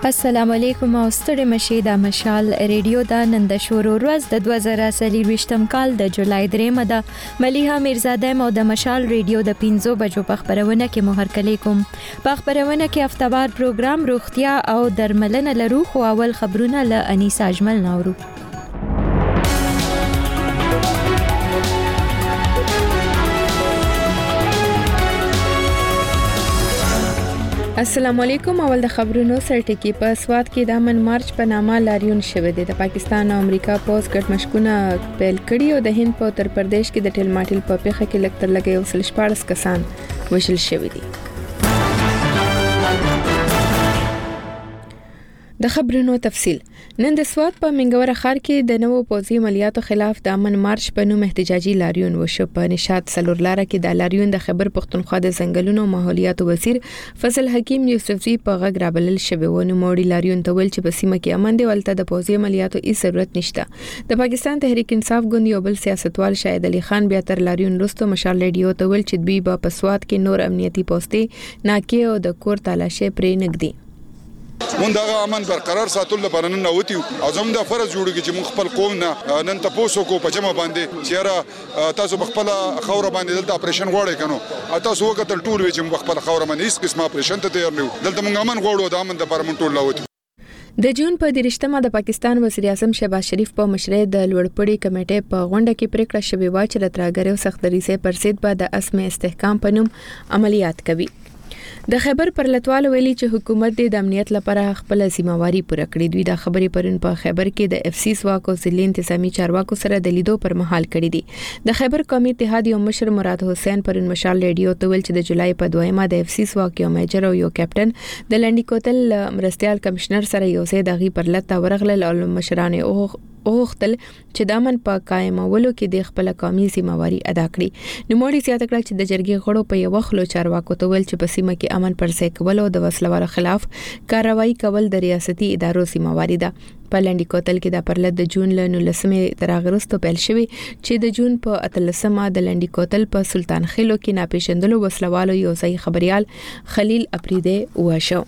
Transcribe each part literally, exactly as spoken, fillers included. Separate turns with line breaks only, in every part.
السلام علیکم او ستړي مشه د مشال ریډیو دا نن د شورو ورځ د دوه زره څلور کال د جولای درېمه د ملیحه میرزاده مو د مشال ریډیو د پنځو بجو په خبرونه کې مهر کلی کوم په خبرونه کې هفتهوار پروګرام روغتیا او درملنه لرو خو اول خبرونه له انیسا اجمل نورو. السلام علیکم. اول د خبرونو سرټکی په سواد کې د امن مارچ په نامه لاریون شوه دي. د پاکستان او امریکا پوز ګډ مشکونه پیل کړي او د هند په اتر پردیش کې د ټیل ماټیل په پیخه کې لکتر لګي او سل شپارس کسان وشل شوه دي. د خبرونو تفصیل. نن د سواد په منګوره ښار کې د نوو پوځي عملیاتو خلاف د امن مارچ په نوم احتجاجي لاریون وشو. په نشاط سلور لاره کې د لاریون د خبر پښتونخوا د ځنګلونو او ماحولیاتو وزیر فضل حکیم یوسفزي په غږ رابلل شوی و. نو موړي لاریون ته ول چې په سیمه کې امن دی ولته د پوځي عملیاتو هیڅ ضرورت نشته. د پاکستان تحریک انصاف ګوند یو بل سیاستوال شاهد علي خان بیا تر لاریون وروسته مشال ریډیو ته ول چې دوی په سواد کې نور امنیتي پوسټي ناکې او د کور تالاشه پرې نګدي.
مونږ دا امن برقرار ساتل لپاره نن نوتی او زموږ د فرض جوړیږي چې مونږ خپل قوم نه نن تاسو کو په جمع باندې چیرې تاسو خپل خوره باندې دلته اپریشن غواړئ کنو تاسو وکتل ټول وی چې خپل خوره باندې هیڅ قسمه اپریشن ته تیار نه دلته مونږ امن غواړو د امن د لپاره مونږ ټول لوتی.
د جون په دریشتمه د پاکستان وزیر اعظم شهباز شریف په مشرۍ د لوړپوړي کمیټې په غونډه کې پریکړه شوې و چې د ترهګرۍ او سختدریځۍ پر ضد به د اسم استحکام په نوم عملیات کوي. د خیبر پرلتوالو ویلي چې حکومت د امنیت لپاره خپل ذمہواری پوره کړې. دوی د خبرې پرون په خیبر کې د اف سی سواکو ضلع انتظامی چارواکو سره د لیدو پر مهال کړې دي. د خیبر قومي اتحاد یو مشر مراد حسین پرون مشال ریډیو ته ویل چې د جولای په دویمه د اف سی سواک یو میجر او یو کیپټن د لنډی کوتل مرستيال کمشنر سره یو ځای دغه پرلته ورغلل او مشرانه او اوختل چې د امن په قائمولو کې د خپل قومي ذمہواری ادا کړي. نو موړي زیاته کړ چې د جرګې غړو په یو خلو چارواکو ته ویل چې په سیمه کې امن پر ځای کول او د وسلوالو خلاف کاروایی کول د ریاستي ادارو ذمہواری ده. په لنډی کوتل کې د پرلط د جون له نولسمې تر اغرستو پیل شوی چې د جون په اتلسمه د لنډی کوتل په سلطان خیلو کې ناپېژندلو وسلوالو یو ځای خبريال خلیل اپریده وشو.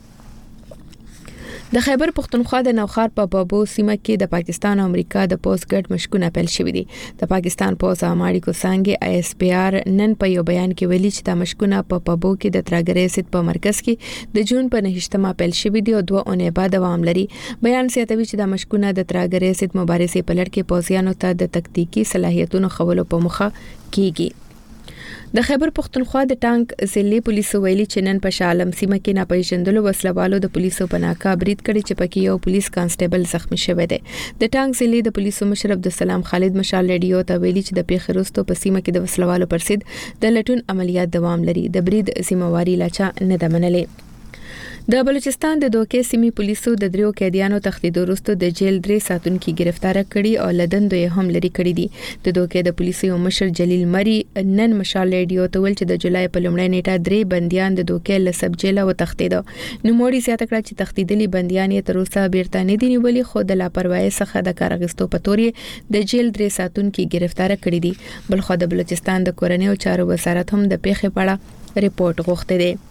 د خیبر پښتونخوا د نوخار په بابو سیمه کې د پاکستان او امریکا د پوز ګډ مشکونه پیل شوې دي. د پاکستان پوز اماړي کو څنګه آی اس پی آر نن په یو بیان کې ویلي چې د مشکونه په بابو کې د ترهګرۍ ضد په مرکز کې د جون په نهشتمه پیل شوې دي او دوه اونۍ بعد دوام لري. بیان زیاتوي چې د مشکونه د ترهګرۍ ضد مبارزې په لړ کې پوزیانو ته د تکتیکی صلاحیتونو خولو په مخه کیږي. د خیبر پښتونخوا د ټانک ضلع پولیسو ویلي چې نن په شالم سیمه کې ناپېژندلو وسلوالو د پولیسو په ناکه برید کړی چې پکې یو پولیس کانسټیبل زخمی شوی دی. د ټانک ضلع د پولیسو مشر عبدالسلام خالد مشال ریډیو ته ویلي چې د پیښې وروسته په سیمه کې د وسلوالو پر ضد د لټون عملیات دوام لري. د برید ذمہواری لاچا نه ده منلې. د بلوچستان د دوکې سیمې پولیسو د دریو قیدیانو تخدید وروسته د جیل درې ساتونکو گرفتار کړي او لدندو یې هم لري کړي دي. د دوکې د پولیسو مشر جلیل مری نن مشال ریډیو ته ول چې د جولای په لومړۍ نیټه درې بنديان د دوکې له سب جیل او تخدید. نو موړي زیاته کړ چې تخدیدلي بنديان یې تر اوسه بیرته نه دي نیولي خو د لاپروايي څخه د کار اغستو په تور یې د جیل درې ساتونکو گرفتار کړي دي. بلخو د بلوچستان د کورنیو چارو وزارت هم د پیښې په اړه ریپورت غوښته دی.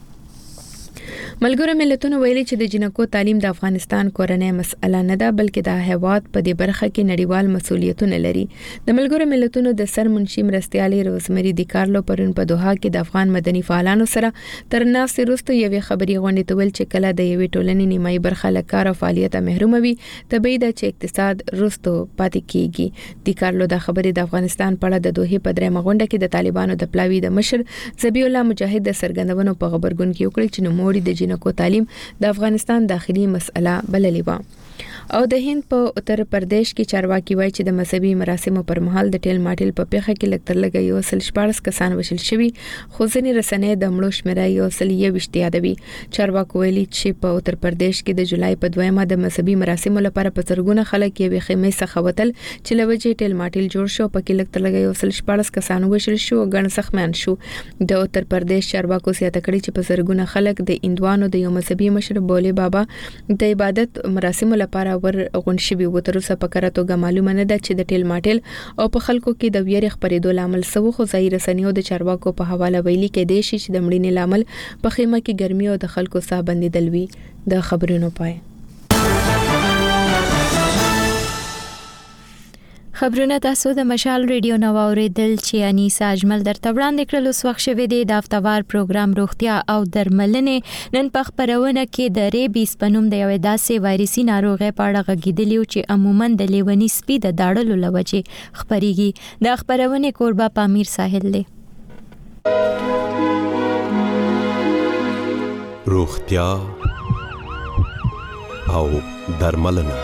ملګرو ملتونو ویلي چې د جنکو تعلیم د افغانستان کورنۍ مسأله نه ده بلکې د هیواد په دې برخه کې نړیوال مسؤلیتونه لري. د ملګرو ملتونو د سرمنشي مرستيالي روزمری دی کارلو پرون په دوحه کې د افغان مدني فعالانو سره تر ناستې وروسته یوې خبري غونډې ته ویل چې کله د یوې ټولنې نیمایي برخه له کار او فعالیت محروم وي طبيعي ده چې اقتصاد رستو پاتې کیږي. دی کارلو د خبرې د افغانستان په اړه د دوحه په درېمه غونډه کې د طالبانو د پلاوی د مشر ذبیح الله مجاهد د سرګندونو په خبرګون کې وکړل چې نو موړي د جنکو تعلیم د افغانستان داخلي مسأله بللې و. او د هند په اتر پردیش کې چارواکي وایي چې د مذهبي مراسمو پر مهال د ټیل ماټیل په پیخه کې لکتر لګي یو سل شپارس کسان وشل شوی خو ځینې رسنۍ د مړو شمیره یو سل یوشت یادوي. چارواکو ویلي چې په اتر پردیش کې د جولای په دویمه د مذهبي مراسمو لپاره په زرګونه خلک یې خیمې څخه وتل چې لوجه ټیل ماټیل جوړ شو پکې لکتر لګي یو سل شپارس کسان وشل شو ګڼ زخمیان شو. د اتر پردیش چارواکو زیاته کړي چې په زرګونه خلک د اندوانو د یو مذهبي مشر بوله بابا د عبادت مراسمو لپاره ور غون شوی و. تر اوسه په کره توګه معلومه نه ده چې د ټیل ماټیل او په خلکو کې د ویری خبرېدو لامل سو خو ظاهر رسنیو د چارواکو په حواله ویلي کې دی چې د مړینې لامل په خیمه کې ګرمي او د خلکو ساه بندیدل وی. د خبرونو پای
خبرونه تاسو د مشال ریډیو نو اوریدل چې انیسا اجمل درته وړاندې کړل. اوس وخت شوه دی د هفتوار پروګرام روغتیا او درملنې. نن په خبرونه کې د ریبیز په نوم د یو داسې وایرسي ناروغي په اړه غږیدلی چې عموما د لیونی سپي د داړلو لوجې خبريږي. د خبرونه کوربه پامیر ساحل دی.
روغتیا او درملنه.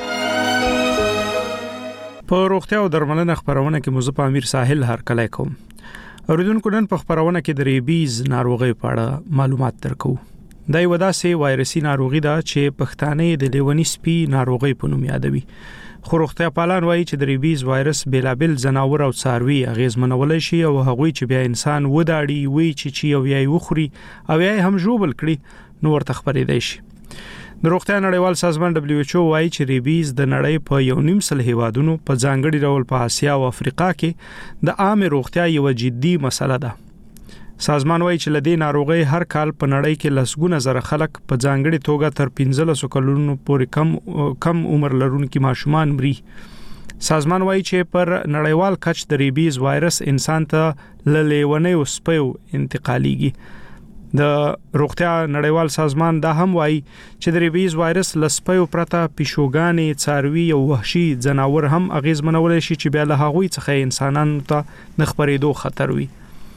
په روغتیا او درملنه خبرونه کې مزه په امیر ساحل هر کله کوم. اوریدونکو نن په خبرونه کې د ریبیز ناروغي په اړه معلومات درکو. دا یو داسې وایرسي ناروغي ده چې پښتانه د لیونی سپي ناروغي په نوم یادوي. خو روغتیا پالان وایي چې د ریبیز وایرس بلابل زناور او څاروي اغیزمنول شي او هغوی چې بیا انسان وداړي وی چې چی او یې وخوري او یې هم جوبل کړي نو ورته خبرېدای شي. د روغتیا نړیوال سازمان دبليو ایچ او وايي چې ریبیز د نړۍ په یو نیم سل هیوادونو په ځانګړي ډول په اسیا او افریقا کې د عام روغتیا یو جدي مسله ده. سازمان وايي چې لدې ناروغي هر کال په نړۍ کې لسګونه زره خلک په ځانګړي توګه تر پنځه سوه کلونو پورې کم کم عمر لرونکي ماشومان مري. سازمان وايي چې پر نړیوال کچ د ریبیز وایرس انسان ته للیونی او سپیو انتقالیږي. د روغتیا نړیوال سازمان دا هم وایي چې د ریبیز وایرس لسپیو پرته پیشوګانې څاروي او وحشي ځناور هم اغیزمنول شي چې بیا له هغوی څخه انسانانو ته د خپرېدو خطر وي.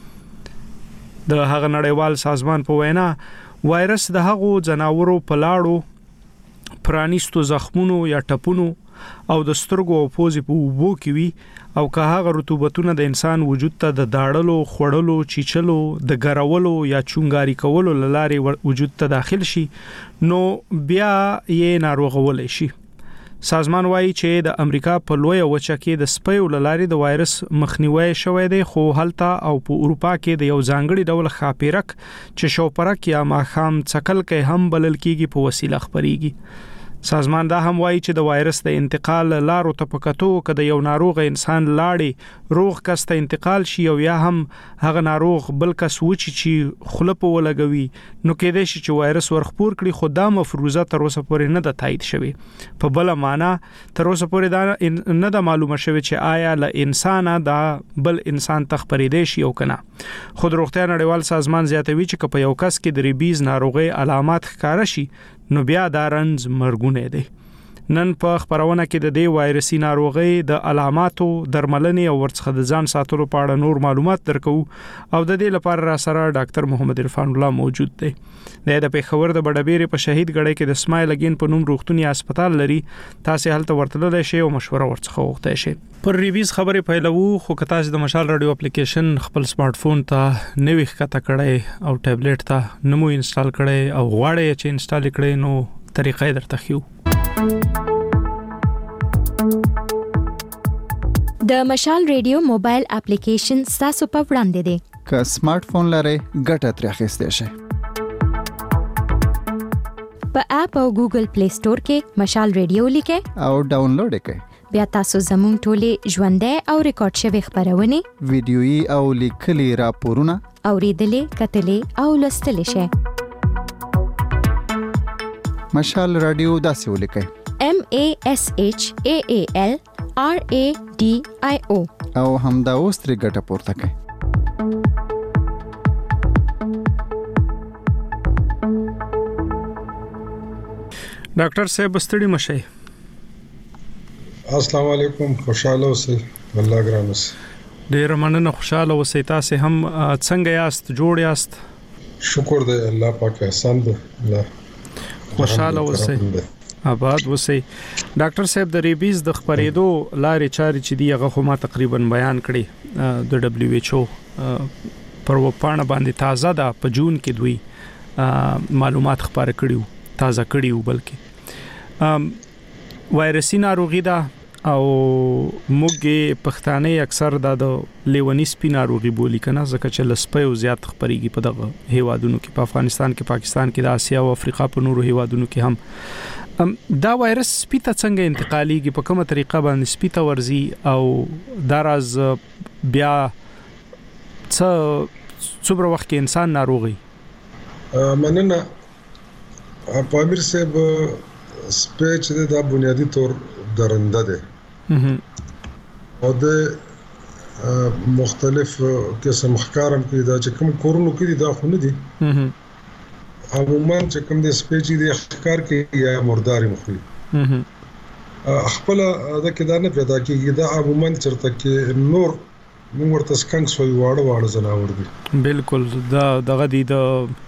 د هغه نړیوال سازمان په وینا وایرس د هغو ځناورو په لاړو پرانیستو زخمونو یا ټپونو او د سترګو او پوزې په اوبو کې وي او که هغه رطوبتونه د انسان وجود ته د داړلو، خوړلو، چیچلو، د ګرولو یا چونګاري کولو لارې وجود ته داخل شي نو بیا یې ناروغول شي. سازمان وايي چې د امریکا په لوی وچه کې د سپیو لارې د وایرس مخنیوي شوی دی خو هلته او په اروپا کې د یو ځانګړي ډول خاپیرک چې شوپرک یا ماخام څکل کې هم بلل کېږي په وسیله خبريږي. سازمان دا هم وایي چې د وایرس د انتقال لارو ته پکاتو کده یو ناروغ انسان لاړي روغ کس ته انتقال شي او یا هم هغه ناروغ بل کس وچی چې خلپ ولګوي نو کېدای شي چې وایرس ورخپور کړي خو دا مفروضه تر اوسه پورې نه د تایید شوی. په بل معنا تر اوسه پورې دا نه د معلومه شوی چې آیا له انسان دا بل انسان تخپریدې شي او کنه. خود روغتیا نړیوال سازمان زیاتوي چې په یو کس کې د ریبیز ناروغي علامات ښکار شي نو بیا دا رنځ مرګونه دي. نن په خبرونه کې د دې وایرسي ناروغي د علاماتو درملنې او ورڅخه د ځان ساتلو په اړه نور معلومات درکو او د دې لپاره را سره ډاکټر محمد عرفان الله موجود دی. د پیښور د بډبېرې په شهید ګړی کې د اسماعیل اگین په نوم روغتونی هسپتال لري. تاسو هلته ورتللی شئ او مشوره ورڅخه وغوښتئ شئ. پر ریبیز خبرې پیلوو خو که تاسو د مشال رادیو اپلیکیشن خپل سمارټ فون ته نوې ښکته کړئ او ټابلیټ ته نمو انسټال کړئ او غواړئ چې انسټال کړئ نو طریقې درته خو.
د مشال ریډیو موبایل اپلیکیشن تاسو په وړاندې دی.
که سمارټ فون لرئ ګټه ترې اخیستئ شئ.
په اپ او ګوګل پلی سٹور کې مشال ریډیو لیکئ
او ډاونلوډ کړئ.
بیا تاسو زموږ ټولې ژوندۍ او ریکارډ شوی خبرونه
ویډیويي او لیکلي راپورونه
اوریدلې کتلې او لوستلې شئ.
مشال رادیو داسې ولیکئ
M A S H A A L R A D I O
او همدا اوس ترې ګټه پورته کړئ.
ډاکټر صاحب ستړي مشئ.
السلام علیکم، خوشاله اوسئ. الله ګران اوسئ.
ډیر مننه، خوشاله اوسئ. تاسو هم څنګه یاست؟ جوړ یاست؟
شکر دی الله پاک احسان دی. الله
خوشاله اوسئ. آباد اوسئ. ډاکټر صاحب د ریبیز د خبرېدو لارې چارې چې دی هغه خو ما تقریبا بیان کړي. د دبليو ایچ او پر وپاڼه باندې تازه ده په جون کې دوی معلومات خبره کړیو تازه کړیو بلکې وایرسي ناروغي ده او موږ پښتانه اکثر د لیونی سپي ناروغي بولی کنه ځکه چې لسپیو زیات خبريږي په دغه هیوادونو کې، په افغانستان کې، پاکستان کې، د اسیا او افریقا په نورو هیوادونو کې هم. دا وایرس سپي ته څنګه انتقاليږي، په کومه طریقه باندې سپي ته ورځي او دا راز بیا څه څومره وخت کې انسان ناروغي؟
مننه پامیر صاحب. سپي چې دا بنیادی طور درنده ده او د مختلف قسم ښکارم کې دا چې کوم کورونو کې دا خو نه دي عموما چې کوم د سپیچي د ښکار کې یا مرداري مخوي خپل دا کې دا نه پیدا کیږي دا عموما چرته کې نور موږ ورته سکنک سوی واړه واړه زناور دي
بالکل دا دغه دی د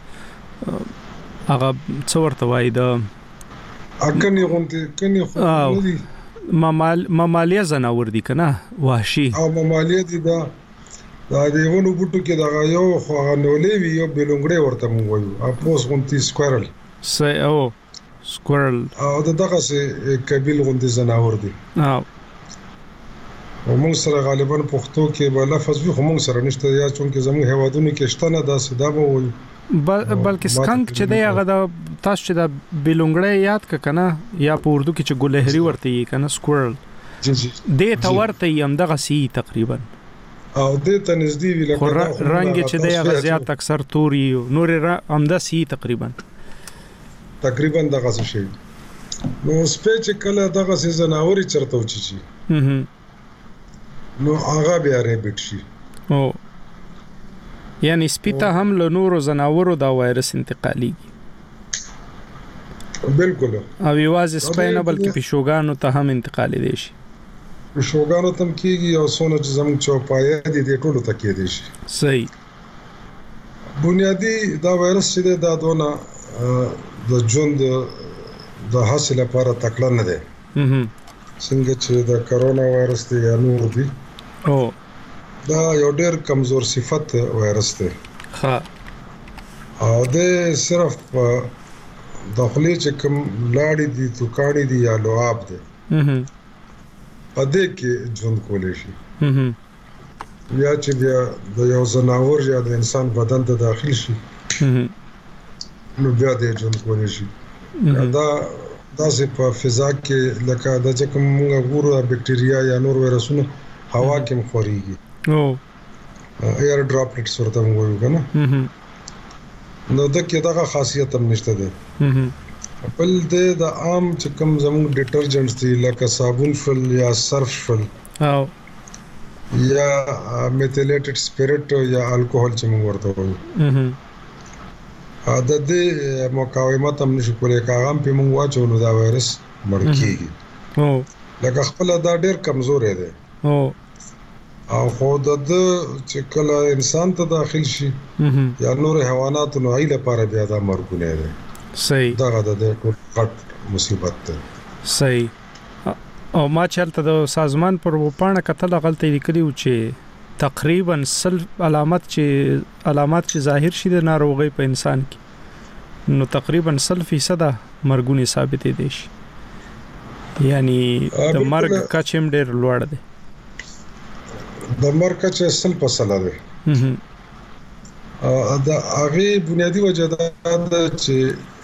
هغه څورته وای دا
اکني غونډه کني خو نه دي
ممال ممالیا زناور دي کنه وحشي
او ممالیا دي دا دا دیونو بوټو کې دا یو خو نولې وی یو بلونګړې ورته مو وایو اپوس غونتی سکويرل
سي او سکويرل
او دا دغه سي قبيل غونتی زناور دي
او
موږ سره غالبا پښتو کې به لفظ وي خو موږ سره نشته یا چونکه زموږ هوادونو کې شته نه دا صدا به وایو
بلکې سکنک چې دی هغه د تاسو چې د بلونګړې یاد ک کنه یا په اردو کې چې ګلهري ورته یې کنه سکويرل
جی جی
د تورته یم دغه سی تقریبا
او د ته نږدې وی لکه
رنگ چې دی هغه زیات اکثر توري نور امدا سی تقریبا
تقریبا دغه څه شي نو سپیچ کله دغه څه زناوري چرته وچی شي نو هغه بیا ریبټ شي
او یعنی سپیته هم له نورو زناورو دا وایرس انتقالي
بالکل
او یوازې سپینه بلکې پښوګانو ته هم انتقالي دي شي
پښوګانو تم کیږي او سونه چې زموږ چوپایا دي د ټولو ته کېدي شي
صحیح
بنیادی دا وایرس چې دا دونه د ژوند د حاصل لپاره تکړه نه دی څنګه چې د کرونا وایرس دی یا نور دی
او
دا یو ډېر کمزور صفت وایرس دی
ها
او د صرف داخلي چې کوم لاړې دي توکاړې دي یا لعاب دي په دې کې ژوند کولای شي یا چې بیا د یو ځناور یا د انسان بدن ته داخل شي نو بیا دې ژوند کولای شي دا داسې په فضا کې لکه د چې کوم موږ ګورو بکټریا یا نور وایرسونه هوا کې مخوريږي
او
ایر ډراپلټس ورته وایو کنه نو د کې دغه خاصیت هم نشته ده بل د عام چې کوم زموږ ډیټرجنټس دي لکه صابون شول یا صرف شول
او
یا میتھیلیټډ سپیرټ یا الکوهول چې موږ ورته وایو د دې مقاومت هم نشي کولای کاغام په موږ واچو نو دا وایرس مړ کیږي
او
لکه خپل دا ډېر کمزور دی
او
او خو د چې کله انسان ته داخل شي یا نور حیوانات نو ای لپاره بیا دا مرګونه دی
صحیح
دا د ټول غټ مصیبت ده
صحیح او ما چلته د سازمان پر وپاڼه کتل غلطي لیکلی و چې تقریبا سل علامات چې علامات چې ظاهر شي د ناروغي په انسان کې نو تقریبا سل فیصد مرګونه ثابت دي شي یعنی د مرګ کچم ډېر لوړ دی
د مرګ چې سل په سل دی دا هغه بنیادی وجه ده چې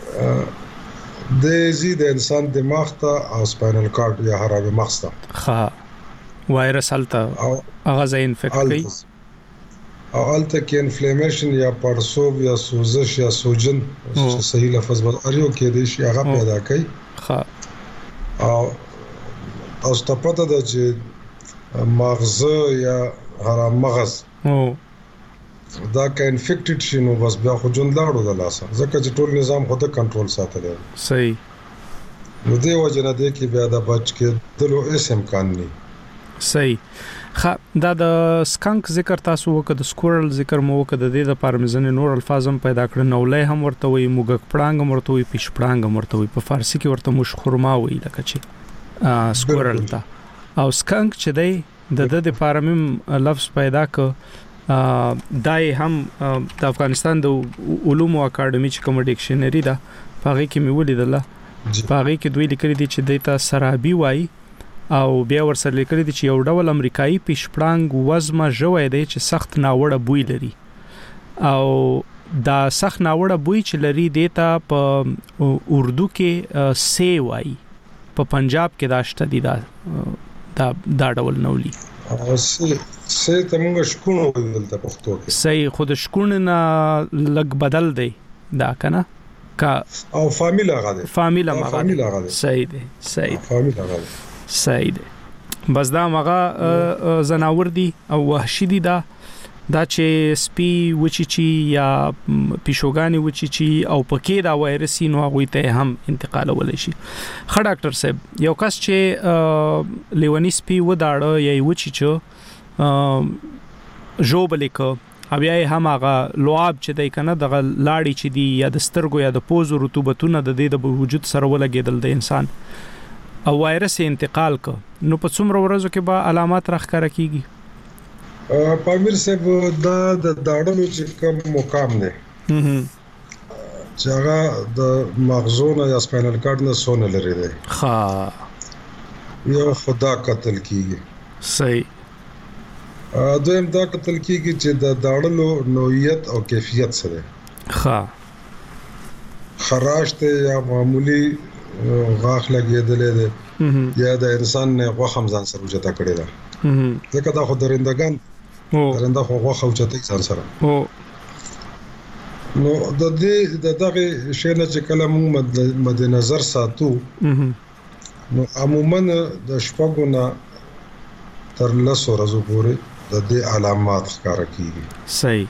د زید انسان دماغ ته او سپاینل کارډ یا هرابه مغز ته
ها وایرس الته هغه ځای انفیکټ کوي
او الته کې انفلیمیشن یا پړسوب یا سوزش یا سوجن صحیح لفظ به اړیو کې دی شي هغه پیدا کوي
ها
او تاسو ته پته ده چې مغز یا هرم مغز
او
دا که انفیکټډ شي نو بس بیا خو جون لاړو د لاسه ځکه چې ټول نظام خود کنټرول ساتلی
صحیح
نو دی وجه نه دی کې بیا د بچ کې دلو اس امکان نه
صحیح خا دا د سکنک ذکر تاسو وکړه د سکورل ذکر مو وکړه د دې د پارمزن نور الفاظ هم پیدا کړ نولې هم ورته وي موګک پړانګ ورته وي پښ پړانګ ورته وي په فارسی کې ورته مش خرما وي لکه چې سکورل تا او سکنک چې دی د د د پارمم لفظ پیدا ک دای هم د افغانستان د علومو اکیډمي چې کوم ډکشنری ده پاره کې مې ولیدله پاره کې دوی لیکلي دي چې دیتا سرابي وای او بیا ورسره لیکلي دي چې یو ډول امریکایي پښپړانګ وزمه جوړ دی چې سخت ناوړه بوی لري او دا سخت ناوړه بوی چې لري دیتا په اردو کې سی وای په پنجاب کې داشته دي دا دا دا ډول نولي
او سي سي تمغه شکونه ولته پښتو کې
سي خود شکونه نه لګ بدل دی دا کنه کا
او فامیل هغه دی
فامیل هغه
فامیل هغه دی
صحیح دی صحیح
فامیل هغه دی
صحیح دی بس دا مغه زناور دي او وحشي دي دا دا چې سپي وچی چی یا پیشوګانی وچی چی او پکې دا وایرسي نو هغه ته هم انتقال ولې شي. خ ډاکټر صاحب یو کس چې لیونی سپي وداړه یا وچی چ جوبلیک او یا هم هغه لعاب چې دای کنه د لاړی چې دی یا د سترګو یا د پوزو رطوبتونه د دې د وجود سره ولګیدل د انسان او وایرس انتقال ک نو په څومره ورځو کې به علامات راخاره کیږي؟
پامیر صاحب دا د داړلو چې کوم مقام دی چې هغه د مغزونه یا سپاینل کارډ نه سونه لري دی ښه یو خدا قتل کیږي صحیح دویم دا قتل کیږي چې د داړلو نوعیت او کیفیت سره ښه خراش ته یا معمولی غاخ لګیدلې ده یا د انسان نه غوښم ځان سره وجته کړی ده ځکه دا خو درندگان درنده خو غوښه وجته ځان سره نو د دې د دغه شی نه چې کله موږ مد نظر ساتو نو عموما د شپږو نه تر لسو ورځو پورې د دې علامات ښکاره کیږي صحیح.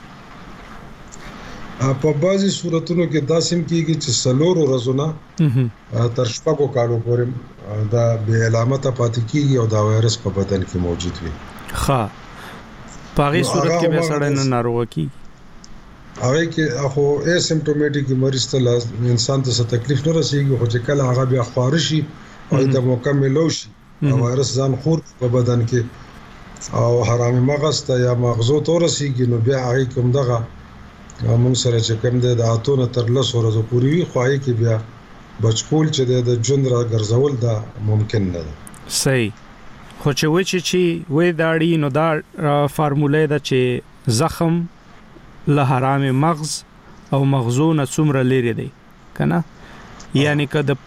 په بعضي صورتونو کې داسیم کیږي چې سلور ورځو نه تر شپږو کالو پورې دا به علامت پاتې کیږي او دا وایرس په بدن کې موجود وي ښه په هغه صورت کې به سړی نه ناروغ کیږي هغه کې خو اسیمپټومټیک مریض ته انسان ته څه تکلیف نه رسیږي خو چې کله هغه بیا خارشي او د مکمل شي او وایرس ځان خور په بدن کې او حرامي مغز ته یا مغزو ته رسیږي نو بیا هغه کوم دغه موږ سره چې کوم د اتونه تر لسو ورځې پورې وي خو هغه کې بیا بچکول چې د ژوند را ګرځول دا ممکن نه ده صحیح. خو چې و چې چې وې داړي نو دا فارموله ده چې زخم له حرام مغز او مغزونه څومره لري دی کنه یعنی که د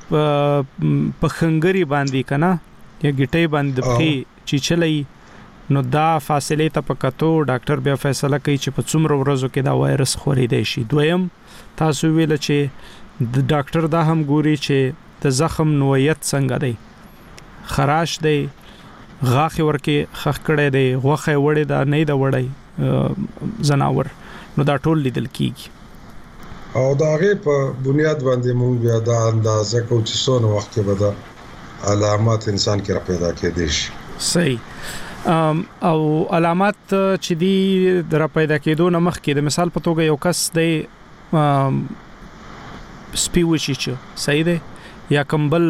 پخنګری باندې کنه یا ګټي باندې په چې چلای نو دا فاصله ته پکاتو ډاکټر بیا فیصله کوي چې په څومره ورځو کې دا وایرس خورېدای شي. دویم تاسو ویل چې د ډاکټر دا هم ګوري چې د زخم نوعیت څنګه دی خراش دی غاخي ورکه خخ کړي دی غوخه وړي دا نه دی وړي زناور نو دا ټول لیدل کیږي او دا غي په بنیاد باندې موږ بیا دا اندازه کوو چې څونه وخت کې به دا علامات انسان کې را پیدا کېدي شي صحیح. او علامات چې دی در پیدا کېدو نه مخکې د مثال په توګه یو کس دی سپي وشي چې صحیح دی یا کمبل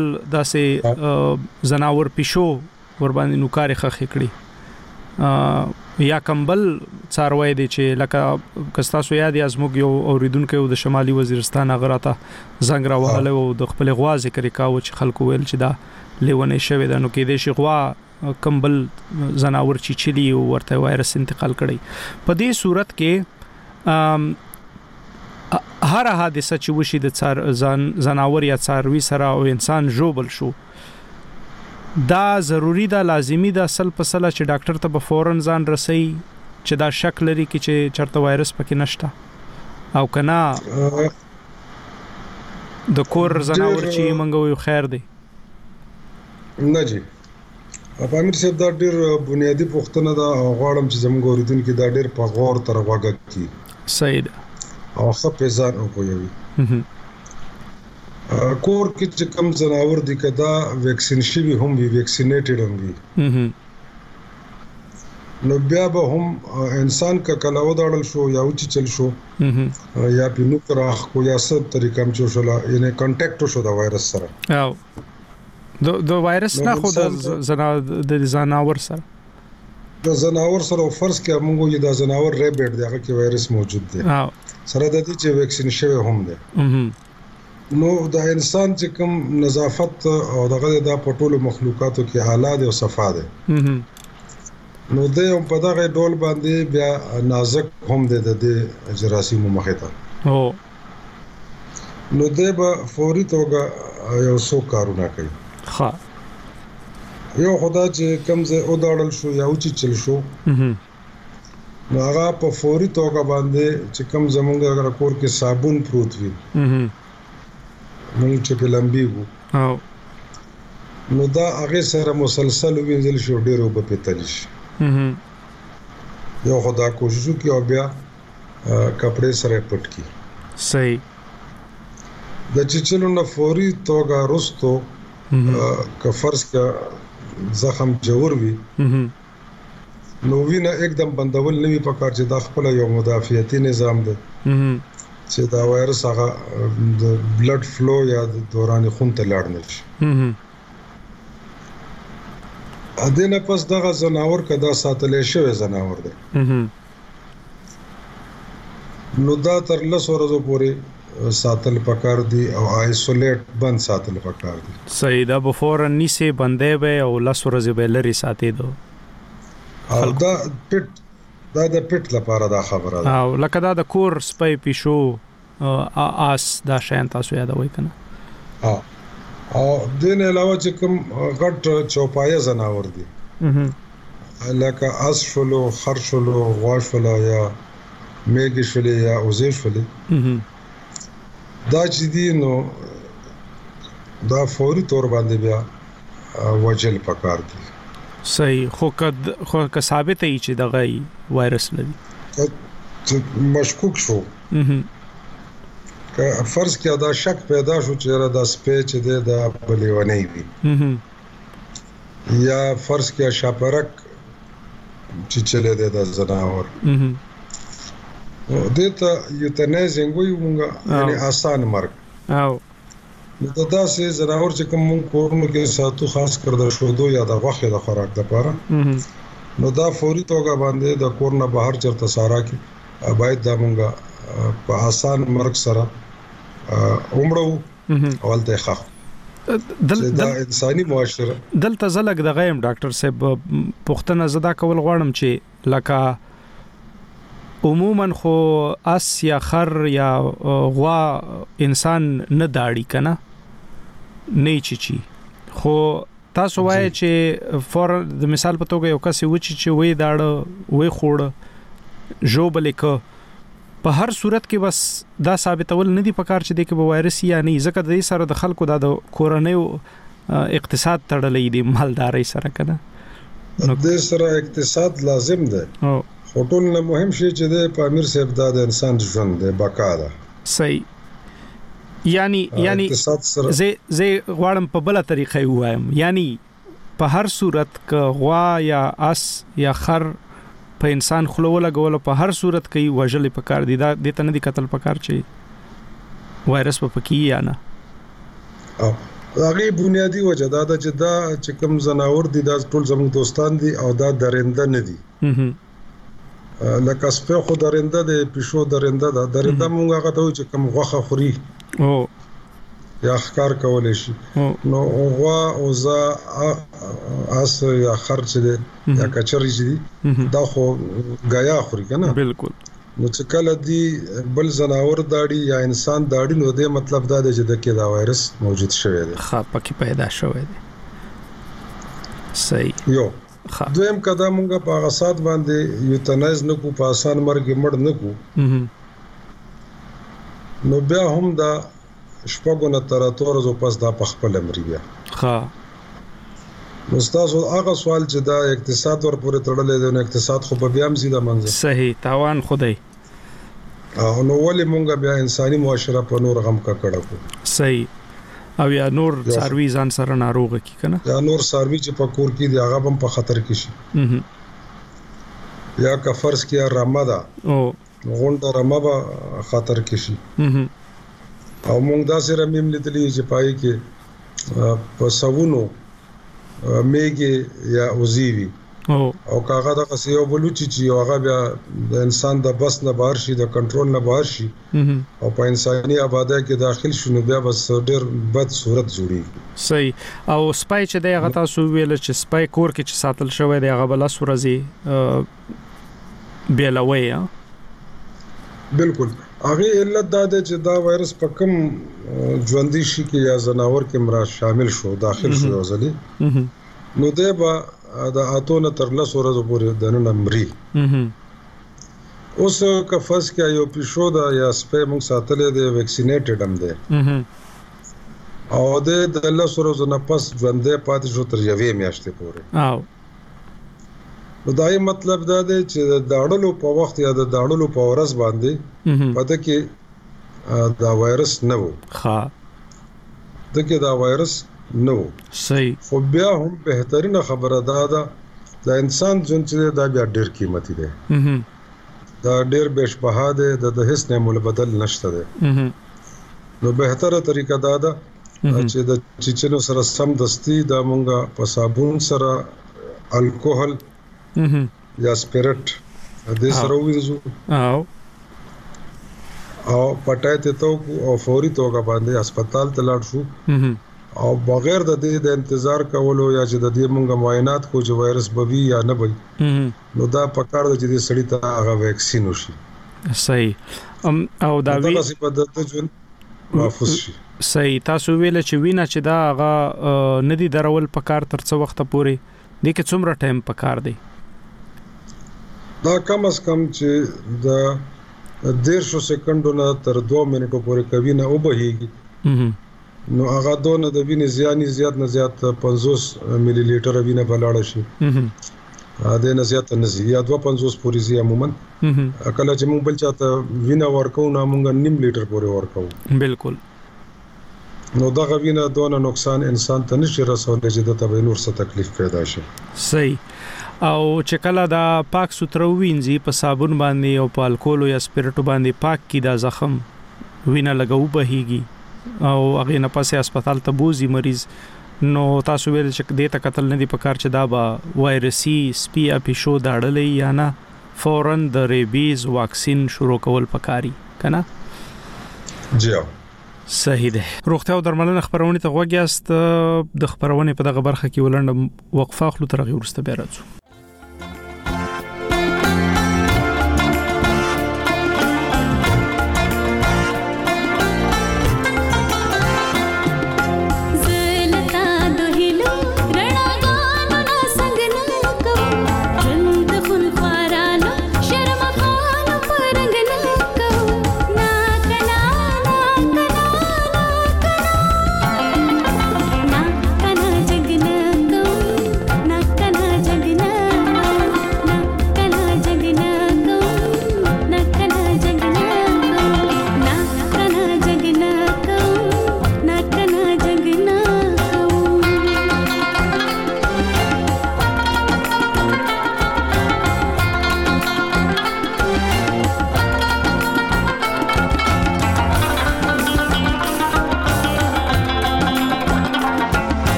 داسې زناور پښو ور باندې نوکاري خخ کړی یا کمبل څاروي دي چې لکه کستاسو یاد یا زموږ یو اوریدونکو د شمالي وزیرستان غراته زنګ راوهله او د خپل غوا ذکر کاوه چې خلکو ویل چې دا لیونه شوی دا نو کې د شي غوا کمبل زناور چې چلی ورته وایرس انتقال کړي په دې صورت کې هر حادثه چې وشي د څار زناور یا څاروي سره او انسان جوبل شو دا ضروری ده لازمی ده اصل په سلا چې ډاکټر ته به فورن ځان رسي چې دا شک لري کې چې چرته وایرس پکې نشته او کنا د کور زناور چې منګو خیر دی نه جی امیر صاحب دا ډیر بنیادی پوښتنه ده او غواړم چې زموږ اوریدونکو دا ډیر په غور تر واګه کی
صحیح ده
او څه په ځان او کوي کور کې چې کوم زناور دي کدا ویکسین شوی هم وی ویکسینیټډ هم وي نو بیا به هم انسان کا کلا وداړل شو یا اوچ چل شو یا په نو کراخ کو یا څه طریقه هم شو یعنی کانټیکټ شو دا وایرس سره
او د د وایرس نه خو د زنا د زناور سره
د زناور سره فرض کې موږ یو د زناور ریبټ دغه کې وایرس موجود دی
او
سره د دې چې ویکسین شوی هم دی نو د انسان چې کوم نظافت او دغه د پټولو مخلوقاتو کې حالات او صفا ده نو د یو په دغه ډول باندې بیا نازک هم د د جراثیم مخه ته
او
نو د به فوري توګه یو څو کارونه کوي
ها
یو خدا چې کوم ځای او داړل شو یا اوچ چل شو نو هغه په فوري توګه باندې چې کوم زمونږ اگر کور کې صابون پروت وي موږ چې په لمبي وو
او
نو دا هغه سره مسلسل وینځل شو ډیرو په پتلیش یو خدا کوشش کی او بیا کپڑے سره پټ کی
صحیح
د چچلو نه فوري توګه رستو که فرض کا زخم جوړ وي نو وینه एकदम بندول نه وي پکار چې د خپل یو مدافعتي نظام ده چې دا وایرس هغه د بلډ فلو یا د دوران خون ته لاړ نشي ا دې نه پس دغه زناور کدا ساتلې شوی زناور ده نو دا تر لس ورځې پورې ساتل پکار دي او آیسولیټ بند ساتل پکار دي
صحیح دا بفور انیسه بندې به او لس ورځې به لري ساتي دو
او دا پټ دا د پټ لپاره دا خبره ده
او لکه دا د کور سپای پیشو اس دا شین تاسو یادوي کنه
ها او دین علاوه چې کوم غټ چوپایه زناور دي لکه اس شلو خر شلو غوا شلو یا میږي شلو یا اوزې شلو دا چې دي نو دا فوري تور باندې بیا وجل پکار دي
صحیح خو کد خو که ثابت ای چې دغه وایرس لري
مشکوک شو که فرض کړه دا شک پیدا شو چې را د سپیچ دی د بلیونی وي یا فرض کړه شاپرک چې چله دی د زناور دته یوتنایزینګ ویونګه یعنی آسان مرګ
او
دا داسې زناور چې کوم کورونو کې ساتو خاص کر د شودو یا د غوښې د خوراک لپاره نو دا فوري توګه باندې د کور نه بهر چرته سارا کې باید دا مونږه په آسان مرګ سره عمرو اولته ښه
دل
دا انساني معاشره
دلته زلګ د غیم ډاکټر صاحب پښتنه زدا کول غواړم چې لکه عموما خو اس یا خر یا غوا انسان نه داړي کنه نه چی چی خو تاسو وایي چې فور د مثال په توګه یو کس وچی چې وې داړه وې خوړ جوبل ک په هر صورت کې بس دا ثابتول نه دی پکار چې د کې وایرس یا نه ځکه د دې سره د خلکو د کورونیو اقتصاد تړلې دی مالداري سره کنه
نو د سره اقتصاد لازم ده او خطول نه مهم شي چې د پامیر صاحب د انسان ژوند د بقا ده
صحیح یعنی یعنی زه زه غواړم په بل طریقې وایم یعنی په هر صورت ک غوا یا اس یا خر په انسان خلو لګول په هر صورت کې وجل پکار دي دا د تنه دي قتل پکار چي وایرس په پکی یا نه
او هغه بنیادی وجه دا چې دا چې کوم زناور دي دا ټول زموږ دوستان دي او دا درنده نه دي لکه سپه خو درنده ده پښو درنده ده درنده مونږ هغه ته چې کوم غوخه خوري
او
یا ښکار کولای شي نو غوا او ز اس یا خرچ دي یا کچري دي دا خو غیا خوري کنه
بالکل
نو چې کله دی بل زناور داړي یا انسان داړي نو دې مطلب دا دی چې د کې دا وایرس موجود شوی دی
ښه پکې پیدا شوی دی صحیح
یو دویم قدم موږ په غصات باندې یوتنایز نه کو په آسان مرګ مړ نه کو نو بیا هم دا شپږو نه تر اتو ورځې پس دا په خپل امر بیا
ها
نو تاسو هغه سوال چې دا اقتصاد ور پورې تړلې دی نو اقتصاد خو به بیا هم زیاده منځ
صحیح تاوان خدای
او نو ولې موږ بیا انساني معاشره په نور غم کا کړه کو
صحیح او یا نور سروي ځان سره ناروغ کی کنه
یا نور سروي چې په کور کې دی هغه هم په خطر کې شي یا که فرض کیا رمضا
او
غونډه رمضا خطر کې شي او موږ دا سره مم لیدلې چې پای کې په سوونو میګي یا اوزیوی
او
او کاغه د قصيو بلوچي چې هغه بیا د انسان د بس نه بهر شي د کنټرول نه بهر شي او په انساني آباده کې داخل شونه بیا بس ډېر بد صورت جوړي
صحیح او سپای چې د هغه تاسو ویل چې سپای کور کې چې ساتل شوی دی هغه بل سورزي بیلوي
بالکل هغه علت دا ده چې دا وایرس په کوم ژوندۍ شي کې یا زناور کې مرا شامل شو داخل شو ځلې نو ده با دا اتونه تر لس ورځې پورې د نن امري اوس که فرض کې یو پښو دا یا سپې موږ ساتلې د ویکسینیټډ هم ده او د الله سره زنه پس ژوندې پاتې شو تر یوې میاشتې پورې.
او
نو دا یې مطلب دا دی چې د داړلو په وخت یا د داړلو په ورځ باندې پته کې دا وایرس نه وو.
ها
دغه دا وایرس نه وو.
صحیح.
خو بیا هم بهترینه خبره دا ده د انسان ژوند چې دا بیا ډیر قیمتي دی. دا ډیر بشبها دی، د هیڅ نه مول بدل نشته دی. نو بهتره طریقه دا ده چې د چچنو سره سم دستی دا مونږه په صابون سره الکوهل یا سپیرټ د سره وینځو
او
او پټای ته تو او فوري توګه باندې هسپتال ته لاړ شو او بغیر د دې د انتظار کولو یا چې د دې مونږه معاینات کو چې وایرس بوي یا نه بوي نو دا پکار د چې سړی ته هغه ویکسین وشي.
صحیح. ام او دا وی
تاسو په دته جون محفوظ شي.
صحیح. تاسو ویل چې وینا چې دا هغه ندی درول پکار تر څو وخت پورې د کې څومره ټایم پکار دی؟
دا کم از کم چې د ډیر شو سکندو نه تر دوه منټو پورې کوي نه وبهيږي نو هغه دونه د وینې زیانی زیات نه زیات پنځوس ملي لیټر وینه بلاړ شي. ا دې نه زیات نه زی یا دوه پنځوس پورې زی عموما کله چې موږ بل چاته وینه ورکو نه موږ نیم لیټر پورې ورکو.
بالکل.
نو دا غوینه دونه نقصان انسان ته نشي رسولای چې د تبه نور څه تکلیف پیدا شي.
صحیح. او چې کله دا پاک سترو وینځي په صابون باندې او په الکول یا سپیرټو باندې پاک کی دا زخم وینه لګاو بهيږي او هغه نه پاسه هسپتال ته بوزي مریض نو تاسو ویل چې دې ته قتل نه دی پکار چې دا با وایرسي سپي اپیشو داړلې یا نه فورن د ریبیز واکسین شروع کول پکاري کنه.
جی
صحیح ده. روغتیا او درملنه خبرونه ته غوږیاست. د خبرونه په دغه برخه کې ولنډ وقفه خلو تر غوړسته به راځو.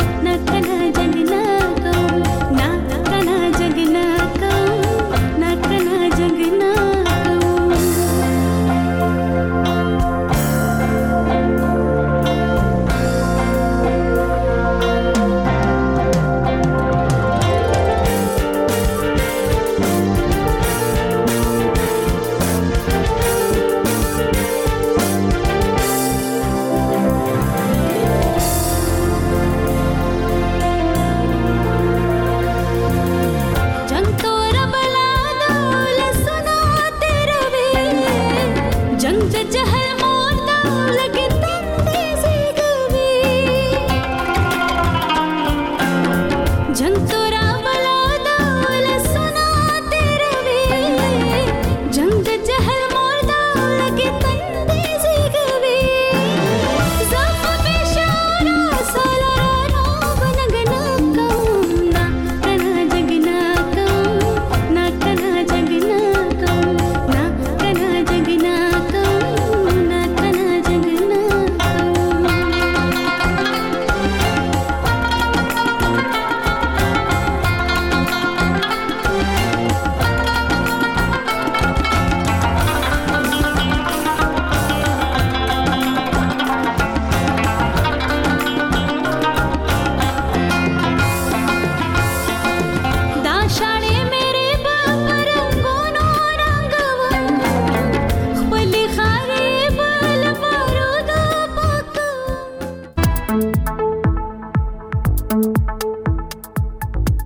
Na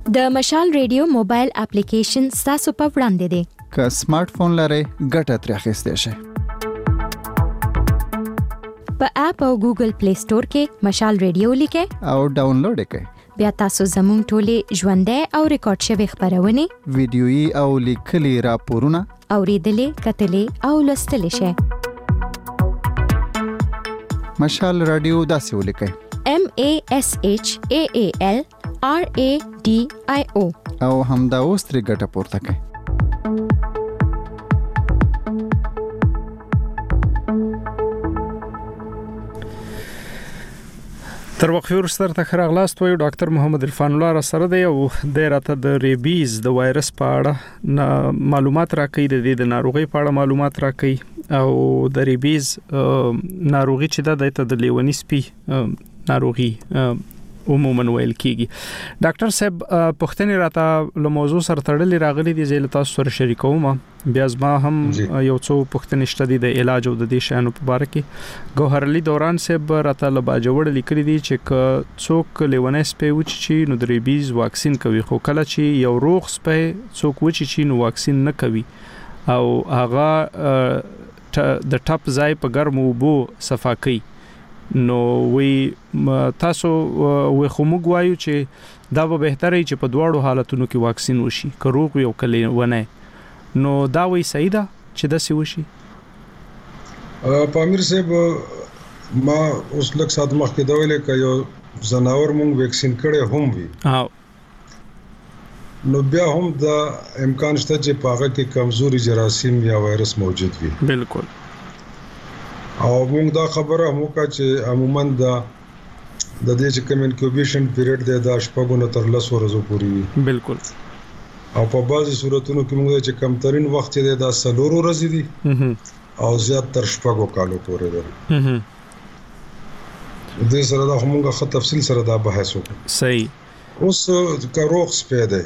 د مشال ریډیو موبایل اپلیکیشن تاسو په وړاندې دی.
که سمارټ فون لرئ ګټه ترې اخیستی شئ.
په اپ او ګوګل پلی سٹور کې مشال ریډیو لیکئ
او ډاونلوډ یې کړئ.
بیا تاسو زموږ ټولې ژوندۍ او ریکارډ شوي خبرونه
ویډیويي او لیکلي راپورونه
اوریدلې کتلې او لوستلې شئ.
مشال رادیو داسې ولیکئ:
M A S H A A L R A D I O
او همدا اوس ترې ګټه پورته کړئ.
تر وقفه وروسته تر خراغلاست وایو ډاکټر محمد عرفان الله را سره دی او د راته د ریبیز د وایرس په اړه معلومات راکړي، د دې د ناروغي په اړه معلومات راکړي او د ریبیز ناروغي چې د د لیونی سپي ناروغي عموما ویل کیږي. ډاکټر صاحب پښتني راته له موضوع سره تړلې راغلي دي، زه له تاسو سره شریکوم. بیا زما هم یو څو پښتني شته دي د علاج او د دې شانو په اړه کې. ګوهر علي دوران صاحب راته له باجوړ لیکلي دي چې ک څوک لیونی سپي وچی چې نو د ریبیز واکسین کوي، خو کله چې یو روغ سپي څوک وچی چې نو واکسین نه کوي او هغه د ټاپ ځای په ګرمو اوبو صفا کوي، نو وی تاسو وی خو موږ وایو چې دا به بهتره چې په دواړو حالتونو کې واکسین وشي، که روغ وي او کله ونه. نو دا وی صحیح ده چې داسې وشي؟
پامیر صاحب ما اوس لږ سات مخکې دا ویل که یو ځناور مونږ ویکسین کړی هم وي نو بیا هم دا امکان شته چې په هغه کې کمزوري جراثیم یا وایرس موجود وي.
بالکل.
او موږ دا خبره هم وکړه چې عموما دا د دې چې کوم انکیوبیشن پیریډ دی دا شپږ نه تر لس ورځې پورې وي.
بالکل.
او په بعضي صورتونو کې موږ چې کم ترين وخت دی دا څلور ورځې دي او زیات تر شپږو کالو پورې دی. دې سره دا موږ خو تفصیل سره دا بحث وکړو.
صحیح.
اوس کاروغ سپی دی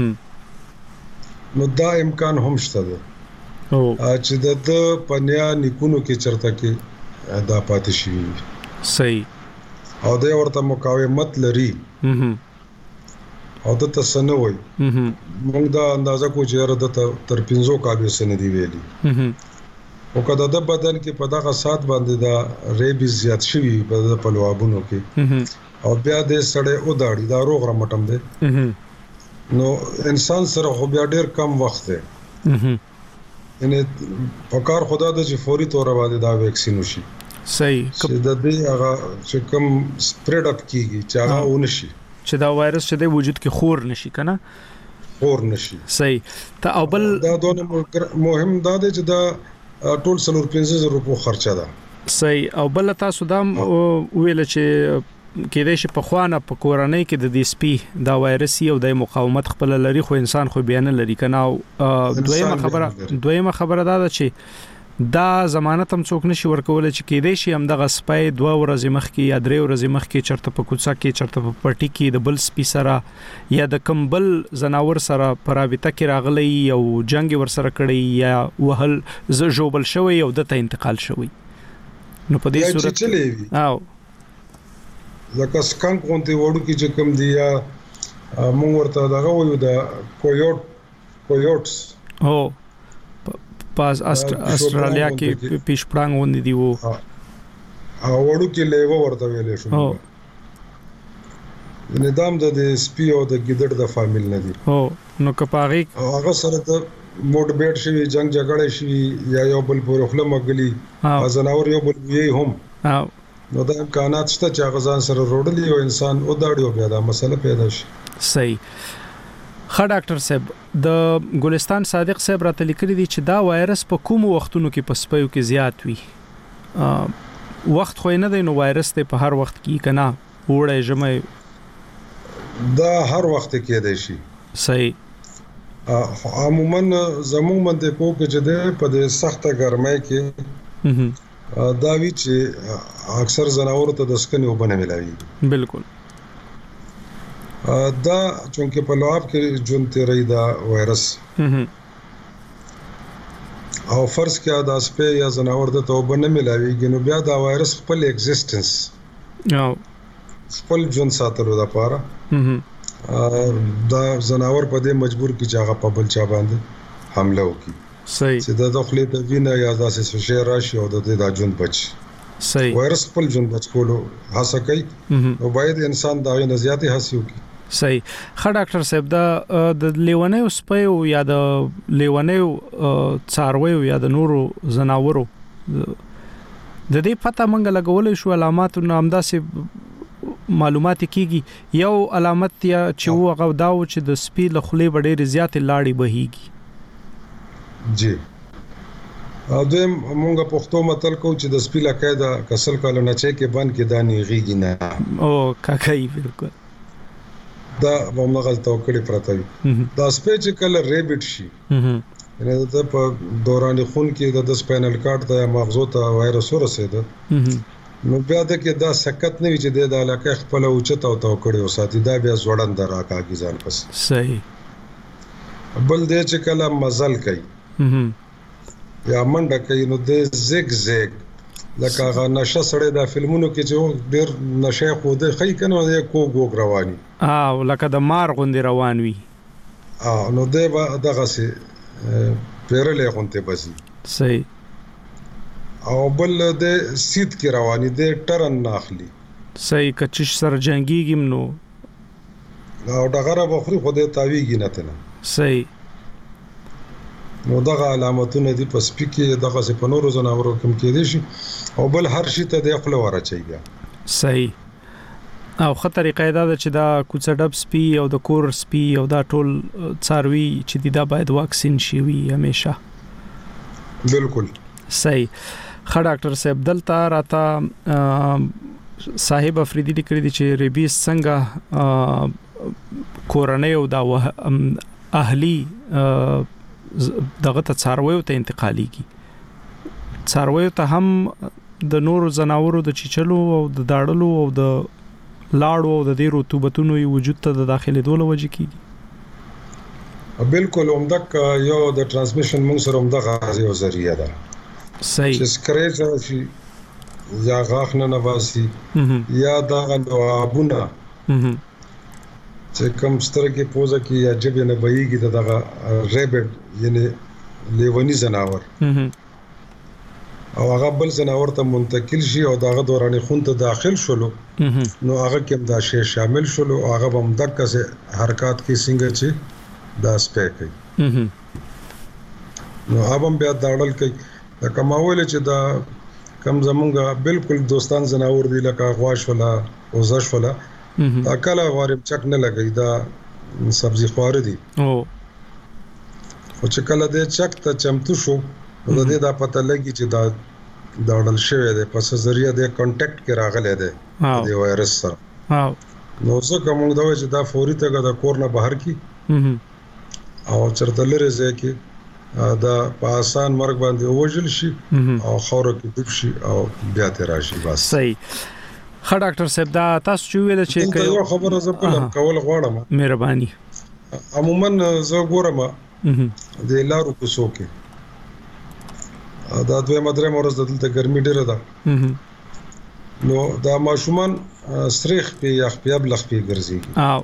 نو دا امکان هم شته دی چې د پنیا نیکونو کې چرته کې دا پاتې شي.
صحیح.
او دا ورته مقاومت لري او د تسنه وي. موږ دا اندازه کو چې را د تر پنځو کالو سن دی ویلي او کله د بدن کې په دغه سات باندې دا ریبیز زیات شوی په پلوابونو کې او بیا د سړی او داړي دا روغ رمټم دی نو انسان سره خو بیا ډیر کم وخت دی ان په کار خدا د چې فوري تور باندې دا ویکسین وشي.
صحیح.
چې د دې هغه چې کوم سپریډ اپ کیږي چې هغه ونشي
چې دا وایرس چې د وجود کې خور نشي کنه
خور نشي.
صحیح. ته او بل
دا دونه مهم دا دی چې دا ټول څلور پنځه زره روپو خرچه ده.
صحیح. او بل تاسو دا ویل چې کېدای شي په خوانه په کورنۍ کې د دې سپي دا وایرس یو د مقاومت خپل لري خو انسان خو بیان لري کنه. او دویمه خبره دویمه خبره دا ده چې دا ضمانت هم څوک نشي ورکول چې کېدای شي هم دغه سپي دوه ورځې مخکې یا درې ورځې مخکې چرته په کوڅه کې چرته په پټي کې د بل سپي سره یا د کمبل زناور سره پرابطه کې راغلی او جنگ ور سره کړی یا وهل ز جوبل شوی او دته انتقال شوی. نو په دې صورت او
لکه سکانک غونډې وړو کې چې کوم دی یا مونږ ورته دغه وایو د کویوټ کویوټس
او پاس استرالیا کې پیشپړنګ وندي دی وو
وړو کې لیوه ورته ویلې شو. نظام د سپي او د ګیدړ د فامیل نه دی.
او نو کپاغي
هغه سره د موډ بیټ شوی جنگ جګړه شوی یا یو بل پورې خپل مګلی ځناور یو بل وی هم نو دا امکانات شته چې غزان سره روړلی او انسان او داړي او بیا دا مسله پیدا شي.
صحیح. خا ډاکټر صاحب د ګلستان صادق صاحب راته لیکلي دي چې دا وایرس په کوم وختونو کې په سپیو کې زیات وي. وخت خو نه دی نو وایرس ته په هر وخت کې کنه وړه جمع
دا هر وخت کې دی شي.
صحیح.
عموما زموږ باندې کو کې چې ده په دې سخته ګرمۍ کې دا وی چې اکثر زناور ته د سکنې وبنه ملایي.
بالکل.
دا چونکه په لعاب کې جون تیری دا وایرس او فرض کې دا سپه یا زناور د توبه نه ملایي نو بیا دا وایرس خپل ایگزیسټنس او خپل جون ساتلو لپاره دا زناور په دې مجبور کی چې هغه په بل چا باندې حمله وکړي.
صحیح.
چې د داخلي ته وینه یا داسې څه شی راشي او د دې د ژوند بچ.
صحیح.
وایرس خپل ژوند بچ کولو هڅه کوي او باید انسان دا غي زیاتې هڅه وکړي.
صحیح. خا ډاکټر صاحب دا د لیونیو سپیو یا د لیونیو څارویو یا د نورو زناورو د دې پته منګه لګولې شو علامات او همداسې معلومات کیږي. یو علامت یا چې هغه داو چې د سپی له خولې وړې زیاتې لاړې بهيږي.
جی او دویم مونږه پښتو متل کو چې د سپی له قاعده کسل کول نه چې کې بند کې دانی غيږي نه
او کاکای بالکل
دا موږ غلطو کړی پراته وي. دا سپی چې کله ریبټ شي یعنی د په دوران خون کې د سپاینل کارډ ته مغزو ته وایرس ورسېده نو بیا د کې دا سکت نه وي چې د علاقې خپل اوچت او تو کړی او ساتي دا بیا زوړند راکاږي ځان پس.
صحیح.
بل دې چې کله مزل کوي یا منډه کوي نو د زیګ زیګ لکه هغه نشه سړی د فلمونو کې چې ډېر نشه خو د خی کنه د کوګ وګ رواني
او لکه د مار غوندې روان وي
اه نو د دغه سي پیرلې غونته بسي.
صحیح.
او بل د سید کې رواني د ټرن ناخلي.
صحیح. کچش سر جنگيږم نو
او دغه بخوري خو د تاویږي نه تنه.
صحیح.
نو دغه علامتونه دي په سپی کې دغه څه په نورو زناورو کوم کې دي شي او بل هر شي ته د خپل ورچایږي.
صحیح. او خطر قاعده ده چې دا کوڅډب سپی او د کور سپی او دا ټول څاروي چې دا باید واکسین شي وي همیشه.
بالکل
صحیح. خا ډاکټر صاحب دلته راته صاحب افریدي لیکلي دي چې ریبیس څنګه کورنۍ او دا اهلی دغه ته څارویو ته انتقاليږي. څارویو ته هم د نورو زناورو د چچلو او د داړلو او د لاړو او د دې رطوبتونو وجود ته د داخلي دوله وجه کیږي.
بالکل همدک یو د ترانسمیشن موږ سره همدغه یو ذریعہ ده.
صحیح.
چې سکریچ شي یا غاښ نه نباسي یا دغه لعابونه چې کوم سترګې پوزه کې یا جبې نه بهيږي دغه ریبټ یعنی لیونی زناور او هغه بل زناور ته منتقل شي او دغه دوران خون ته داخل شولو نو هغه کې دا شی شامل شولو هغه هم دغه سه حرکت کې څنګه چې دا سپیک کوي نو هغه هم بیا داړل کوي دا کماول چې دا کم زمونږه بالکل دوستان زناور دی لکه غواش ولا اوزش ولا اکل غوارم چک نه لګي دا سبزي خوار دي
او
او چې کله دې چک ته چمتو شو نو د دې دا پته لګي چې دا داړل شوی دی پس ذریعہ د کانټیکټ کې راغلی دی د وایرس سره
ها
نو څه کوم دا چې دا فوري ته د کور نه بهر کی او چرته لري ځکه دا په آسان مرګ باندې وژل شي او خاور کې ډوب شي او بیا ته راشي بس.
صحیح. خا ډاکټر صاحب دا تاسو چې ویل چې
یو خبره زه په کول غواړم
مهرباني
عموما زه ګورم د لارو کوڅو کې دا دوه مدرې مورز دلته ګرمي ډیره ده نو دا ماشومان سریخ په یخ په بلخ په ګرځي
او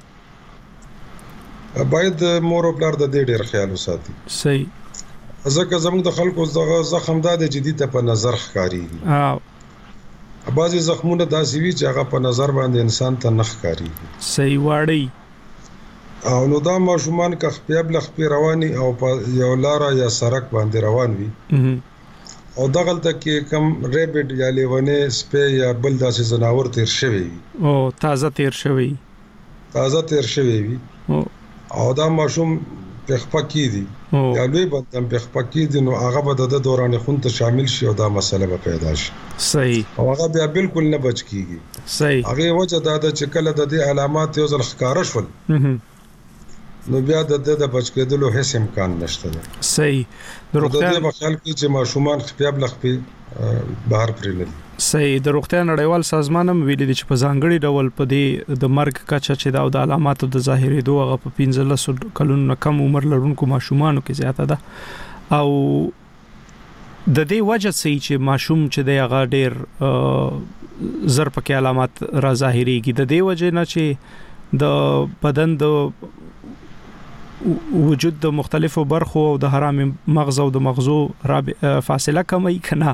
باید مور او پلار د دې ډیر خیال وساتي.
صحیح.
ځکه زموږ د خلکو دغه زخم ده د جدي ته په نظر ښکاری
او
بعضی زخمونه داسې وي چې هغه په نظر باندې انسان ته نخ کاری.
صحیح واړی
او نو دا ماشومان که خپل بلخ په رواني او په یو لار یا سړک باندې روان وي او دغلته کې کم ریبټ یا لیونه سپی یا بل داسې زناور تیر شوی
او تازه تیر شوی
تازه تیر شوی وي او دا ماشوم په خپکی دي یا لوی بدن په خپکی دي نو هغه به د دوران خون ته شامل شي او دا مسله به پیدا شي.
صحیح.
او هغه بیا بالکل نه بچ کیږي.
صحیح.
هغه وجه دا چې کله د دې علامات یو ځل ښکارا شول نو بیا د د بچ کېدلو هیڅ امکان نشته.
صحیح.
د روغتیا په خیال کې چې ماشومان خپل بلخ په بهر پرېلل.
صحیح. د روغتیا نړیوال سازمان هم ویلي چې په ځانګړي ډول په دې د مرګ کچه چې دا د علاماتو د ظاهرې دوه په پنځلس کلونو کم عمر لرونکو ماشومانو کې زیاته ده او د دې وجه سي چې ماشوم چې د هغه ډېر زر پکې علامات را ظاهريږي د دې وجه نه چې د بدن د وجود د مختلفو برخو او د حرام مغز او د مغزو فاصله کمي کنه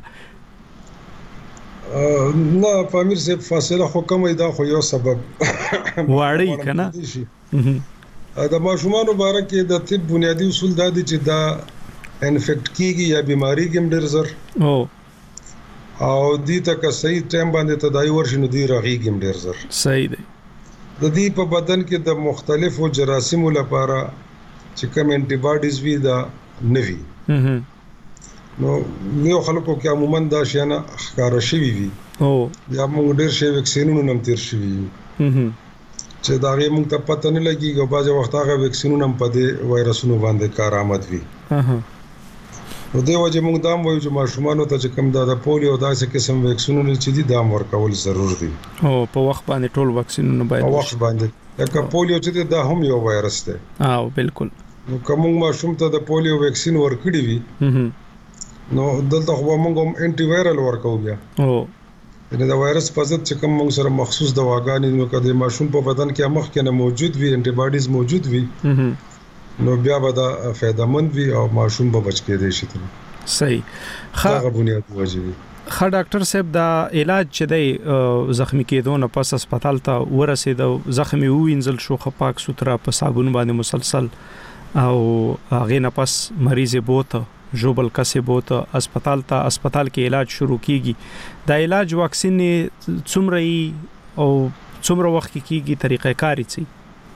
نه پامیر سے فاصله خو کمي دا خو یو سبب
واړی کنه
دا ماشومان مبارک د طب بنیادی اصول دا دي چې دا انفیکټ کیږي یا بیماری کې ډېر زر
او
او دې ته که صحیح ټایم باندې تداوی ورشي نو دی راغیږي ډېر زر
صحیح دی
د دې په بدن کې د مختلفو جراثیمو لپاره چې کوم انټي باډیز وي دا نوي نو یو خلکو کې عموما دا شي نه ښکارا شوی وي
او
یا موږ ډېر شي ویکسینونو نم تیر شوی چې دا غي موږ ته پته نه لګي او بعض وخت هغه ویکسینونو نم په دې وایرسونو باندې کارآمد وي نو دی وجه موږ دا وایو چې ماشومان ته چې کوم دا د پولیو داسې قسم ویکسینونه چې دي دا ورکول ضرور دي
او په وخت باندې ټول ویکسینونه باید
په وخت باندې لکه پولیو چې دا هم یو وایرس دی
او بالکل
نو کوم ماشوم ته د پولیو ویکسین ورکړي وي نو دلته خو موږ هم انټي وایرل ورکو بیا
او
یعنی دا وایرس په ضد چې کوم موږ سره مخصوص دواګانې نو کده ماشوم په بدن کې مخ کې نه موجود وي انټي باډیز موجود وي نو بیا به دا فائدہ مند وي او ماشوم به بچ کېدای شي
صحیح
خا بنیادی وجه وي
خا ډاکټر صاحب دا علاج چې دی زخمی کېدو نه پس هسپتال ته ورسېد زخمی وینځل شو خپاک سوتره په صابون باندې مسلسل او هغه نه پس مریض بوته جوبل کسه بوته هسپتال ته هسپتال کې علاج شروع کیږي دا علاج واکسین څومره او څومره وخت کیږي طریقې کاری چي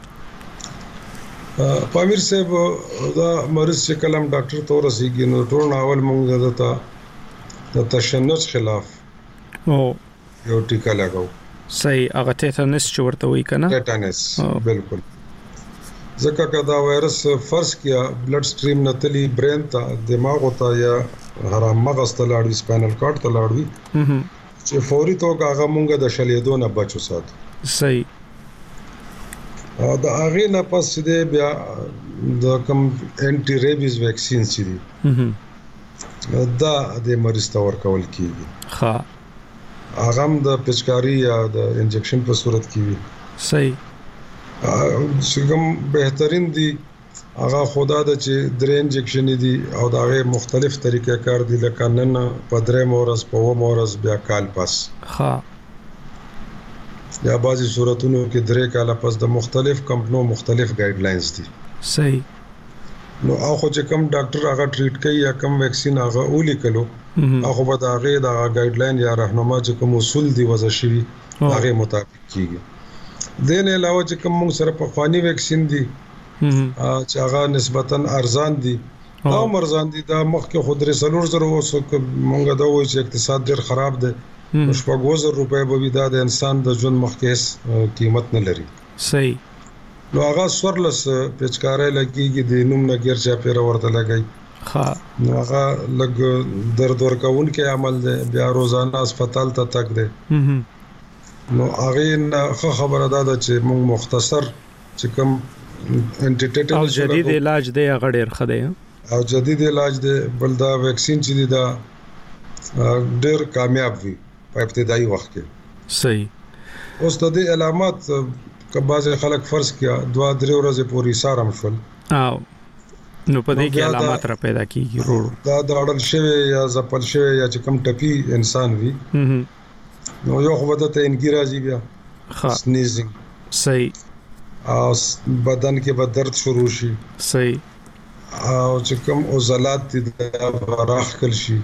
پامیر صاحب دا مریض چې کلم ډاکټر تور رسیږي نو ټول اول موږ دته د تشنج خلاف
او
یو ټیکا لګاو
صحیح هغه ټیټانس چې ورته وایي کنه
ټیټانس بالکل ځکه کدا وایرس فرض کیا بلډ سټریم نتلی برین ته دماغ ته یا حرام مغز ته لاړوي سپاینل کارډ ته لاړوي چې فوري توګه هغه مونږ د شلیدو نه بچو سات
صحیح
دا هغه نه پس دې بیا د کوم انټي ریبیز ویکسین چې دي دا د مریض ته ورکول کیږي
ها
هغه هم د پچکاری یا د انجکشن په صورت کې وي
صحیح
څنګه بهترین دي هغه خدا د چې درې انجکشن دي او دا غي مختلف طریقې کار دي لکه نن په درې مورز په و مورز بیا کال پاس
ها
یا بعضی صورتونو کې درې کال پاس د مختلف کمپنیو مختلف ګایډلاینز دي
صحیح
نو هغه چې کوم ډاکټر هغه ټریټ کوي یا کوم ویکسین هغه اولي کلو هغه به دا غي دا ګایډلاین یا راهنما چې کوم اصول دي وضع شوی هغه مطابق کیږي دین علاوه چې کوم موږ سره په خواني ویکسین دي چې هغه نسبتاً ارزان دي او مرزان دي دا مخکې خود رسولور زره وسو موږ دا وایو چې اقتصاد ډېر خراب دی شپږ زره روپۍ به وي دا د انسان د ژوند مخکې قیمت نه لري
صحیح
نو هغه سورلس پچکارې لګيږي د نوم نه ګر چا پیر ورته لګي
ها
نو هغه لګ درد ورکون کې عمل دی بیا روزانه هسپتال ته تک دی نو هغه نه خبره ده چې موږ مختصر چې کوم انټي ټیټنس
او جدید علاج دی هغه ډیر خده
او جدید علاج دی بل دا ویکسین چې دی دا ډیر کامیاب وي په ابتدایي وخت کې
صحیح
اوس د دې علامات کباز خلک فرض کیا دوا درې ورځې پورې سارم شول
او نو په دې کې علامات را پیدا کیږي ورو
دا د اړل شوی یا زپل شوی یا چې کوم ټپی انسان وي نو یو خو د ته انګیرازي بیا سنیزینګ
صحیح
او بدن کې به درد شروع شي
صحیح
او چې کوم عضلات دي راخ کل شي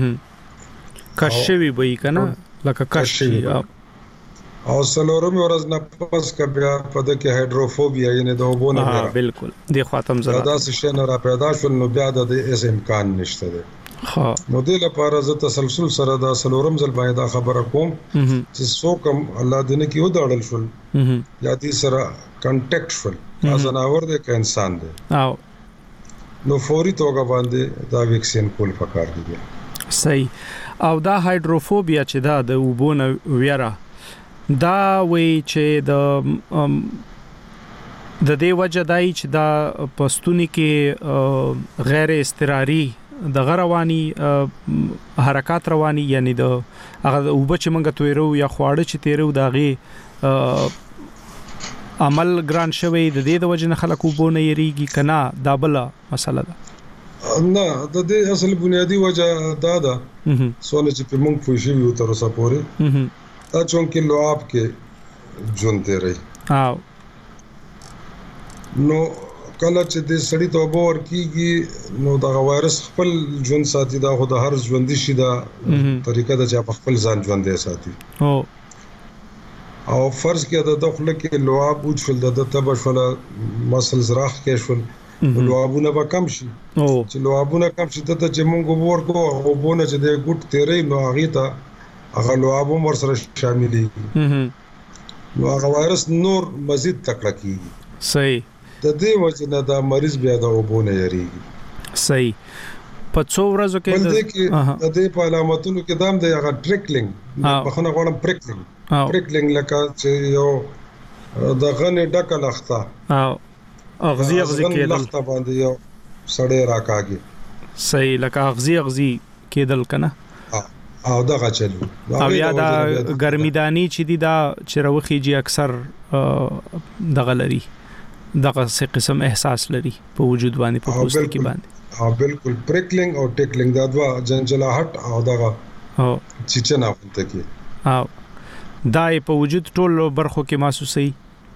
کشوي به کنه لکه کشي
او سلورم ورځ نه پس کا بیا پد کې هایدروفوبیا یعنی د وبونه
ها بالکل د خاتم زړه
دا څه شي نه را پیدا شول نو بیا د اس امکان نشته ده
ها
نو د لپاره ز تسلسل سره دا سلورم ځل باندې دا خبره کوم چې څوکم الله دې نه کیو داړل شول یا دې سره کانټیکټ شول ځناور دې ک انسان دی
او
نو فوري توګه باندې دا ویکسین کول پکار دی
صحیح او دا هایدروفوبیا چې دا د وبونه ویرا دا وی چې د د دې وجه دای چې دا پښتوني کې غیر استقراري د غروانی حرکت رواني یعنی د هغه وبچ منګه تویرو یا خواړه چې تیرو داغي عمل ګران شوی د دې د وجه نه خلک وبونه یریږي کنه دا بل مسله ده
نه د دې اصل بنیادی وجه دا ده سوال چې په موږ پوه شو تر اوسه پورې دا چې لعاب کې ژوند دی رہی
او
نو کله چې د سړی توبه ورکیږي نو دا وایرس خپل ژوند ساتي دا خو د هر ژوندي شي دا طریقه ده چې خپل ځان ژوندې ساتي
او
او فرض کې د داخله کې لعاب وجفل د تبشل مسل زراخ کې شول لعابونه به کم شي چې لعابونه کم شي ته چې مونږ ورکو او بونه چې د ګټ تیرې نو هغه ته هغه لعابو ور سره شاملې نو هغه وایرس نور مزید تکړه کیږي
صحیح
د دې وجه نه دا مریض بیا د وبونه یریږي
صحیح په څو ورځو کې
د دې په علامتونو کې دام د هغه ټریکلینګ په خنه غوړم پریکلینګ پریکلینګ لکه چې یو د غنې ډکه لخته
او اغزي اغزي کېدل
لخته باندې یو سړی راکاږي
صحیح لکه اغزي اغزي کېدل کنه
او دغه چلو
او یا دا ګرمیدانی چې دی دا چروخیږي اکثر دغه لري دغه څه قسم احساس لري په وجود باندې په پوست کې باندې
ها بالکل پریکلینګ او ټیکلینګ دا دوا جنجلاهټ او دغه
او
چچنا وخت کې
او دا په وجود ټول برخو کې محسوسي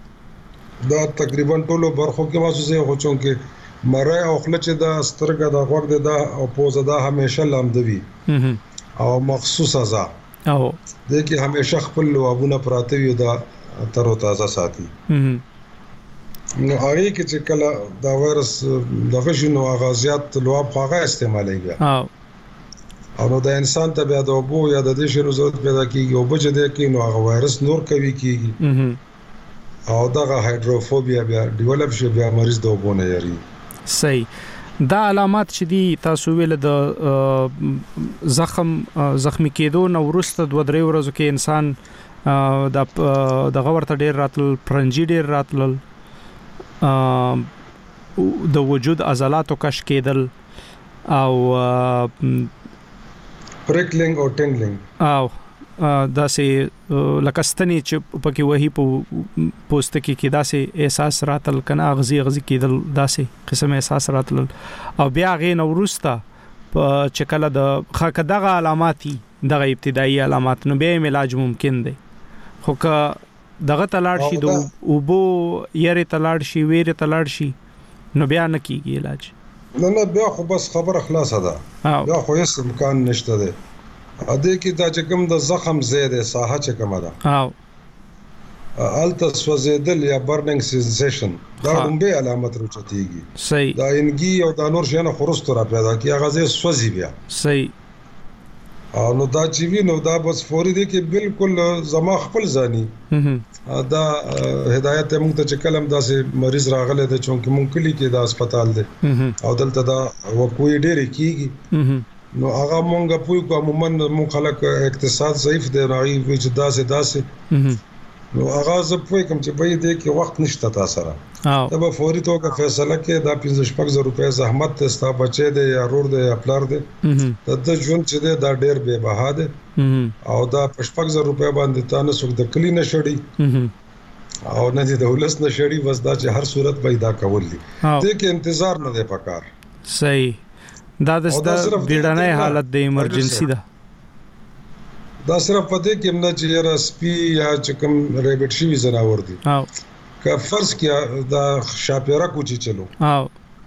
دا تقریبا ټول برخو کې محسوسي خو چونکه مړی او خلچ دا سترګه دا غوږ دا او پوزه دا همیشه لامدوي او مخصوصه ځا
او
د کې همیشه خپل لوابونه پراته وي دا تر او تازه ساتي نو هغه کې چې کله دا وایرس دغه شنو اغازيات لواب هغه استعمالېږي
او
او د انسان ته بیا د وبو یا د دې شنو ضرورت پیدا کیږي او بچ دې کې نو هغه وایرس نور کوي کیږي او دغه هایدروفوبیا بیا ډیولپ شي بیا مریض د وبو نه یری
صحیح دا علامات چې دي تاسو ویل د زخم زخمی کېدو نو ورسته دوه درې ورځې کې انسان د د غورته ډیر راتل پرنجي ډیر راتل د وجود عضلاتو کش کېدل او
پریکلینګ او ټینګلینګ
او داسې لکستنی چې پکې وਹੀ پوست کې کې داسې احساس راتل کنه اغزي اغزي کېدل داسې قسم احساس راتل او بیا غي نو ورسته چې کله د خاکه دغه علاماتي دغه ابتدایي علامات نو به علاج ممکن دی خو که دغه تلاړ شي د اوبو یری تلاړ شي ویری تلاړ شي نو بیا نه کیږي علاج
نه نه بیا خو بس خبره خلاصه ده بیا خو هیڅ امکان نشته ده ا دې کې دا چې کوم د زخم زیاده ساحه چې کومه ده
او
الته سوځیدل یا برننګ سنسیشن دا کومه علامت راچتيږي
صحیح
دا انګي او د نور شنه خرست را پیدا کی هغه زې سوځي بیا
صحیح
او نو دا چې وینو دا بس فوري دي کې بالکل زما خپل ځاني دا هدایت موږ ته چې کلم داسې مریض راغله د چونکه مونږ کلی کې د هسپتال دی او دلته دا وقوي ډېر کیږي نو هغه مونږه پوي کوم عموما مونږ خلک اقتصاد ضعیف دی راغي چې داسې داسې نو هغه زه پوي کوم چې به دې کې وخت نشته تاسو سره دا به فوري توګه فیصله کې دا پنځه شپږ زره روپۍ زحمت ته ستا بچي دی یا رور دی یا پلار دی د ژوند چې دی دا ډېر بے بها دی او دا شپږ زره روپۍ باندې تاسو څوک د کلی نشړي او نه دي د ولس نشړي بس دا چې هر صورت پیدا کول دي دې کې انتظار نه دی پکار
صحیح دا د بیړنۍ حالت د ایمرجنسي ده
دا صرف پته کې موږ چې را سپي یا چې کوم ریبټ شي زناور دي
او
که فرض کیا دا شاپیرا کوچی چلو
او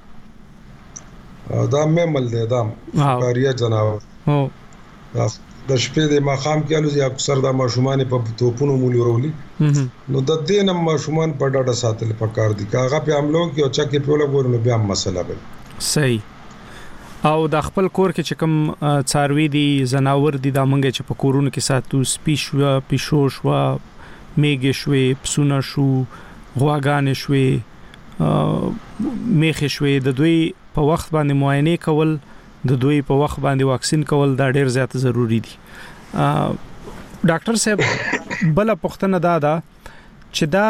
دا ممل دی دا کاریا جناور
او
د شپې د ماخام کې الوز یا اکثر د ماشومان په توپونو مولي ورولي نو د دینم ماشومان په ډاډه ساتل پکار دي کاغه په عملو کې او چکه په لګور نو بیا مسله به
صحیح او د خپل کور کې چې کوم څاروي دي زناور دي د منګه چې په کورونو کې ساتو سپیشوا پښوش وا میګ شوي پسونه شو غواګان شوي میخ شوي د دوی په وخت باندې معاینه کول د دوی په وخت باندې واکسین کول دا ډیر زیات ضروری دي ډاکټر صاحب بل پختنه دا ده چې دا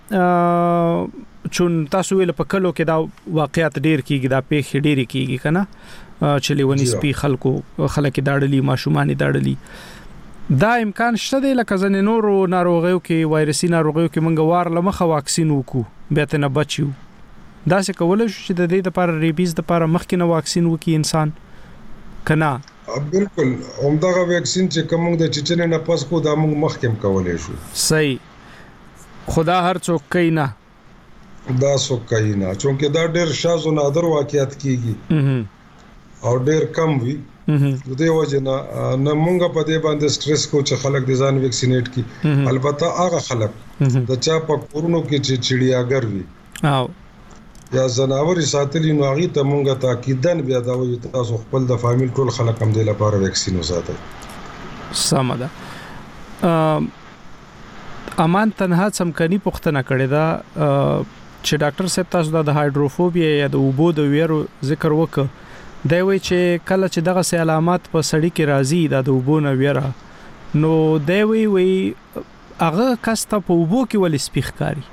چون تاسو ویل په کلو کې دا واقعیت ډیر کیږي دا پیښ ډیر کیږي کنه چې لیونی سپی خلکو خلک داړلی ماشومان داړلی دا امکان شته دی لکه ځنې نورو ناروغیو کې وایرسي ناروغیو کې موږ وار لمخه واکسین وکړو بیا ته نه بچیو دا څه کولای شو چې د دې لپاره ریبیز لپاره مخکې نه واکسین وکړي انسان کنا
بالکل همدغه واکسین چې کوم د چچنې نه پس کو دا موږ مخکې کولای شو
صحیح خدا هر څوک کوي نه
دا څوک کوي نه چونکه دا ډېر شاذ و نادر واقعیت کیږي او ډېر کم وي د دې وجه نه نه مونږ په دې باندې سټرس کو چې خلک د ځان ویکسینیټ کی البته هغه خلک د چا په کورونو کې چې چړیاګر وي او یا زناوري ساتلی نو هغه ته مونږ تاکیدن بیا دا وي تاسو خپل د فامیل ټول خلک هم د لپاره ویکسین وساتئ
سمه ده امان تنها سمکني پختنه کړی دا چې ډاکټر صاحب تاسو د هایدروفوبیا یا د اوبو د ویرو ذکر وکړ دا وی چې کله چې دغه سه علامات په سړی کې راځي د اوبو نه ویره نو دا وی وی هغه کسته په اوبو کې ول سپیخکاری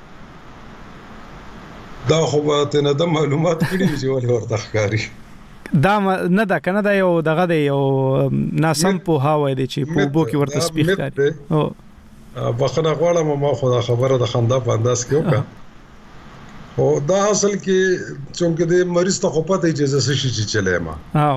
دا خو به نه د معلومات کړي چې ول ورته ښکاری
دا نه دا کنه دا یو دغه دی یو ناسم په هاوی دی چې په اوبو کې ورته سپیخکاری او
بخنه غواړم ما خو دا خبره د خندا په انداز کې وکړه او دا اصل کې چونکه د مریض ته خو پته اجازه شي چې چلے ما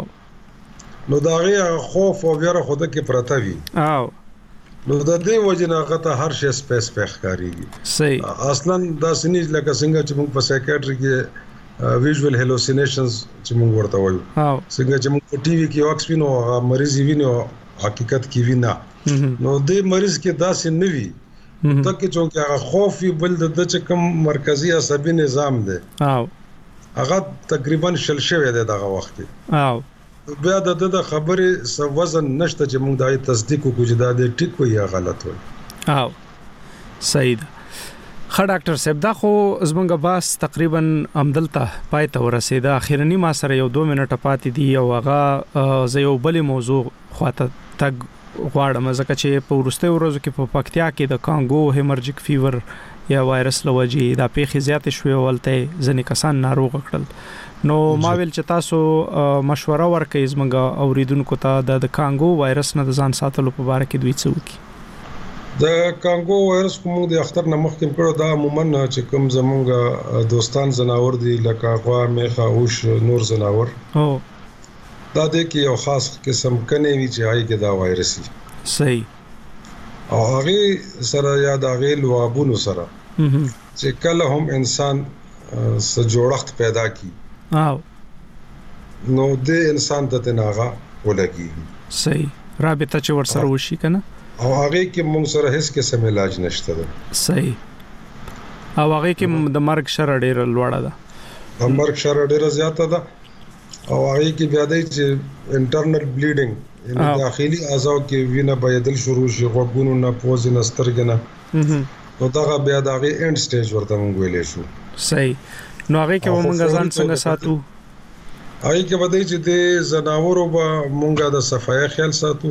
او نو دا غي خوف او ویره خود کې پرته وي
او
نو د دې وجه نه غته هر شی سپیس پخ کاریږي
صحیح
اصلا دا سنیج لکه څنګه چې موږ په سایکیاتری کې ویژوال هلوسینیشنز چې موږ ورته وایو
او
څنګه چې موږ په ټي وي کې واکس وینو مریض وینو حقیقت کې وینا نو دې مریض کې داسې نه وي تکه چې هغه خوف بل د چکم مرکزی عصبي نظام دی
او
هغه تقریبا شل شوی دی دغه وخت
او
بیا د د خبرې سو وزن نشته چې موږ دای تصدیق وکړو چې دا د ټیک وي یا غلط وي
او صحیح خا ډاکټر صاحب دا خو زمونږ باس تقریبا عمدلته پای ته ورسېده اخیرنی ما سره یو دوه منټه پاتې دی او هغه زه یو بل موضوع خواته تک غواړم ځکه چې په ورسته ورځو کې په پکتیا کې د کانګو هیمرجیک فیور یا وایرس لوجي دا پیخي زیات شوی ولته ځنې کسان ناروغ کړل نو ما ویل چې تاسو مشوره ورکړئ زمونږ اوریدونکو ته د کانګو وایرس نه د ځان ساتلو په اړه کې دوی څه وکړي
د کانګو وایرس کوم د اختر نه مخکې کړو دا عموما چې کوم زمونږ دوستان زناور دي لکه غوا میخه اوش نور زناور
او
دا د کې یو خاص قسم کني وی چې هاي کې دا وایرس دي
صحیح
او هغه سره یا د هغه لوابونو سره چې کله هم انسان سره جوړښت پیدا کی
او
نو د انسان ته تناغه ولګي
صحیح رابطه چې ور سره وشي کنه
او هغه کې موږ سره هیڅ قسم علاج نشته ده
صحیح او هغه کې د مرګ شر ډیر لوړه ده
د مرګ شر ډیر زیاته ده او هغه کې بیا د انټرنل بلیډینګ یعنی داخلي اعضاء کې وینه بهدل شروع شي غوګونو نه پوز نه سترګنه نو دا بیا د هغه اینډ سټیج ورته موږ ویلې شو
صحیح نو هغه کې موږ ځان څنګه ساتو
هغه کې بده چې د زناورو به موږ د صفای خیال ساتو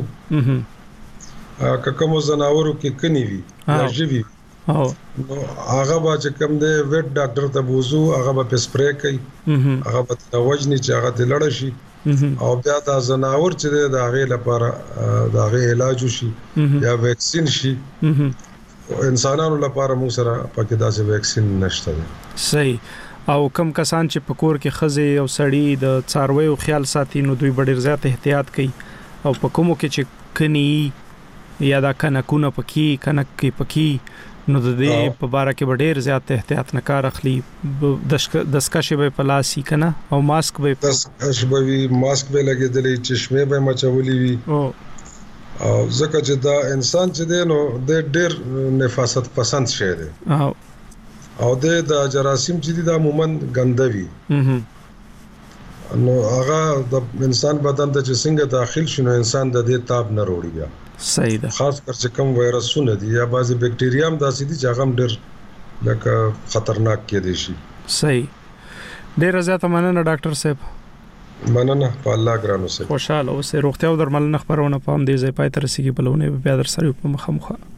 که کوم زناورو کې کني وي یا ژوي
او
نو هغه به چې کوم دی ویټ ډاکټر ته بوزو هغه به سپری کوي هغه به توجني چې هغه د لړ شي او بیا د زناور چې د هغه لپاره د هغه علاج شي یا ویکسین شي انسانانو لپاره موږ سره پکې داسې ویکسین نشته
صحیح او کم کسان چې پکور کې خزه او سړی د څارویو خیال ساتي نو دوی ډېر زیات احتیاط کوي او په کومو کې چې کني یا دا کنکونه پکې کنک کې پکې نو د دې په باره کې ډېر زیات احتیاط نه کار اخلي دسکشه به پلاسي کنه او ماسک به
دسکشه به وي ماسک به لګیدلې چشمه به مچولې وي او او ځکه چې دا انسان چې دی نو د ډېر نفاست پسند شه دی
او
او د جراثیم چې دی دا عموما ګندوي نو هغه د انسان بدن ته چې څنګه داخل شونه انسان د دې تاب نه وروړي بیا
صحیح ده
خاص کر چې کوم وایرسونه دي یا بعضی بکټریا هم داسې دي چې هغه هم ډېر لکه خطرناک کې دي شي
صحیح ډېر زیات مننه ډاکټر صاحب
مننه په الله ګرانو سره
خوشاله اوسه روغتیا او درملنه خبرونه پام دې ځای پای تر سیګي بلونه بیا در سره په مخه مخه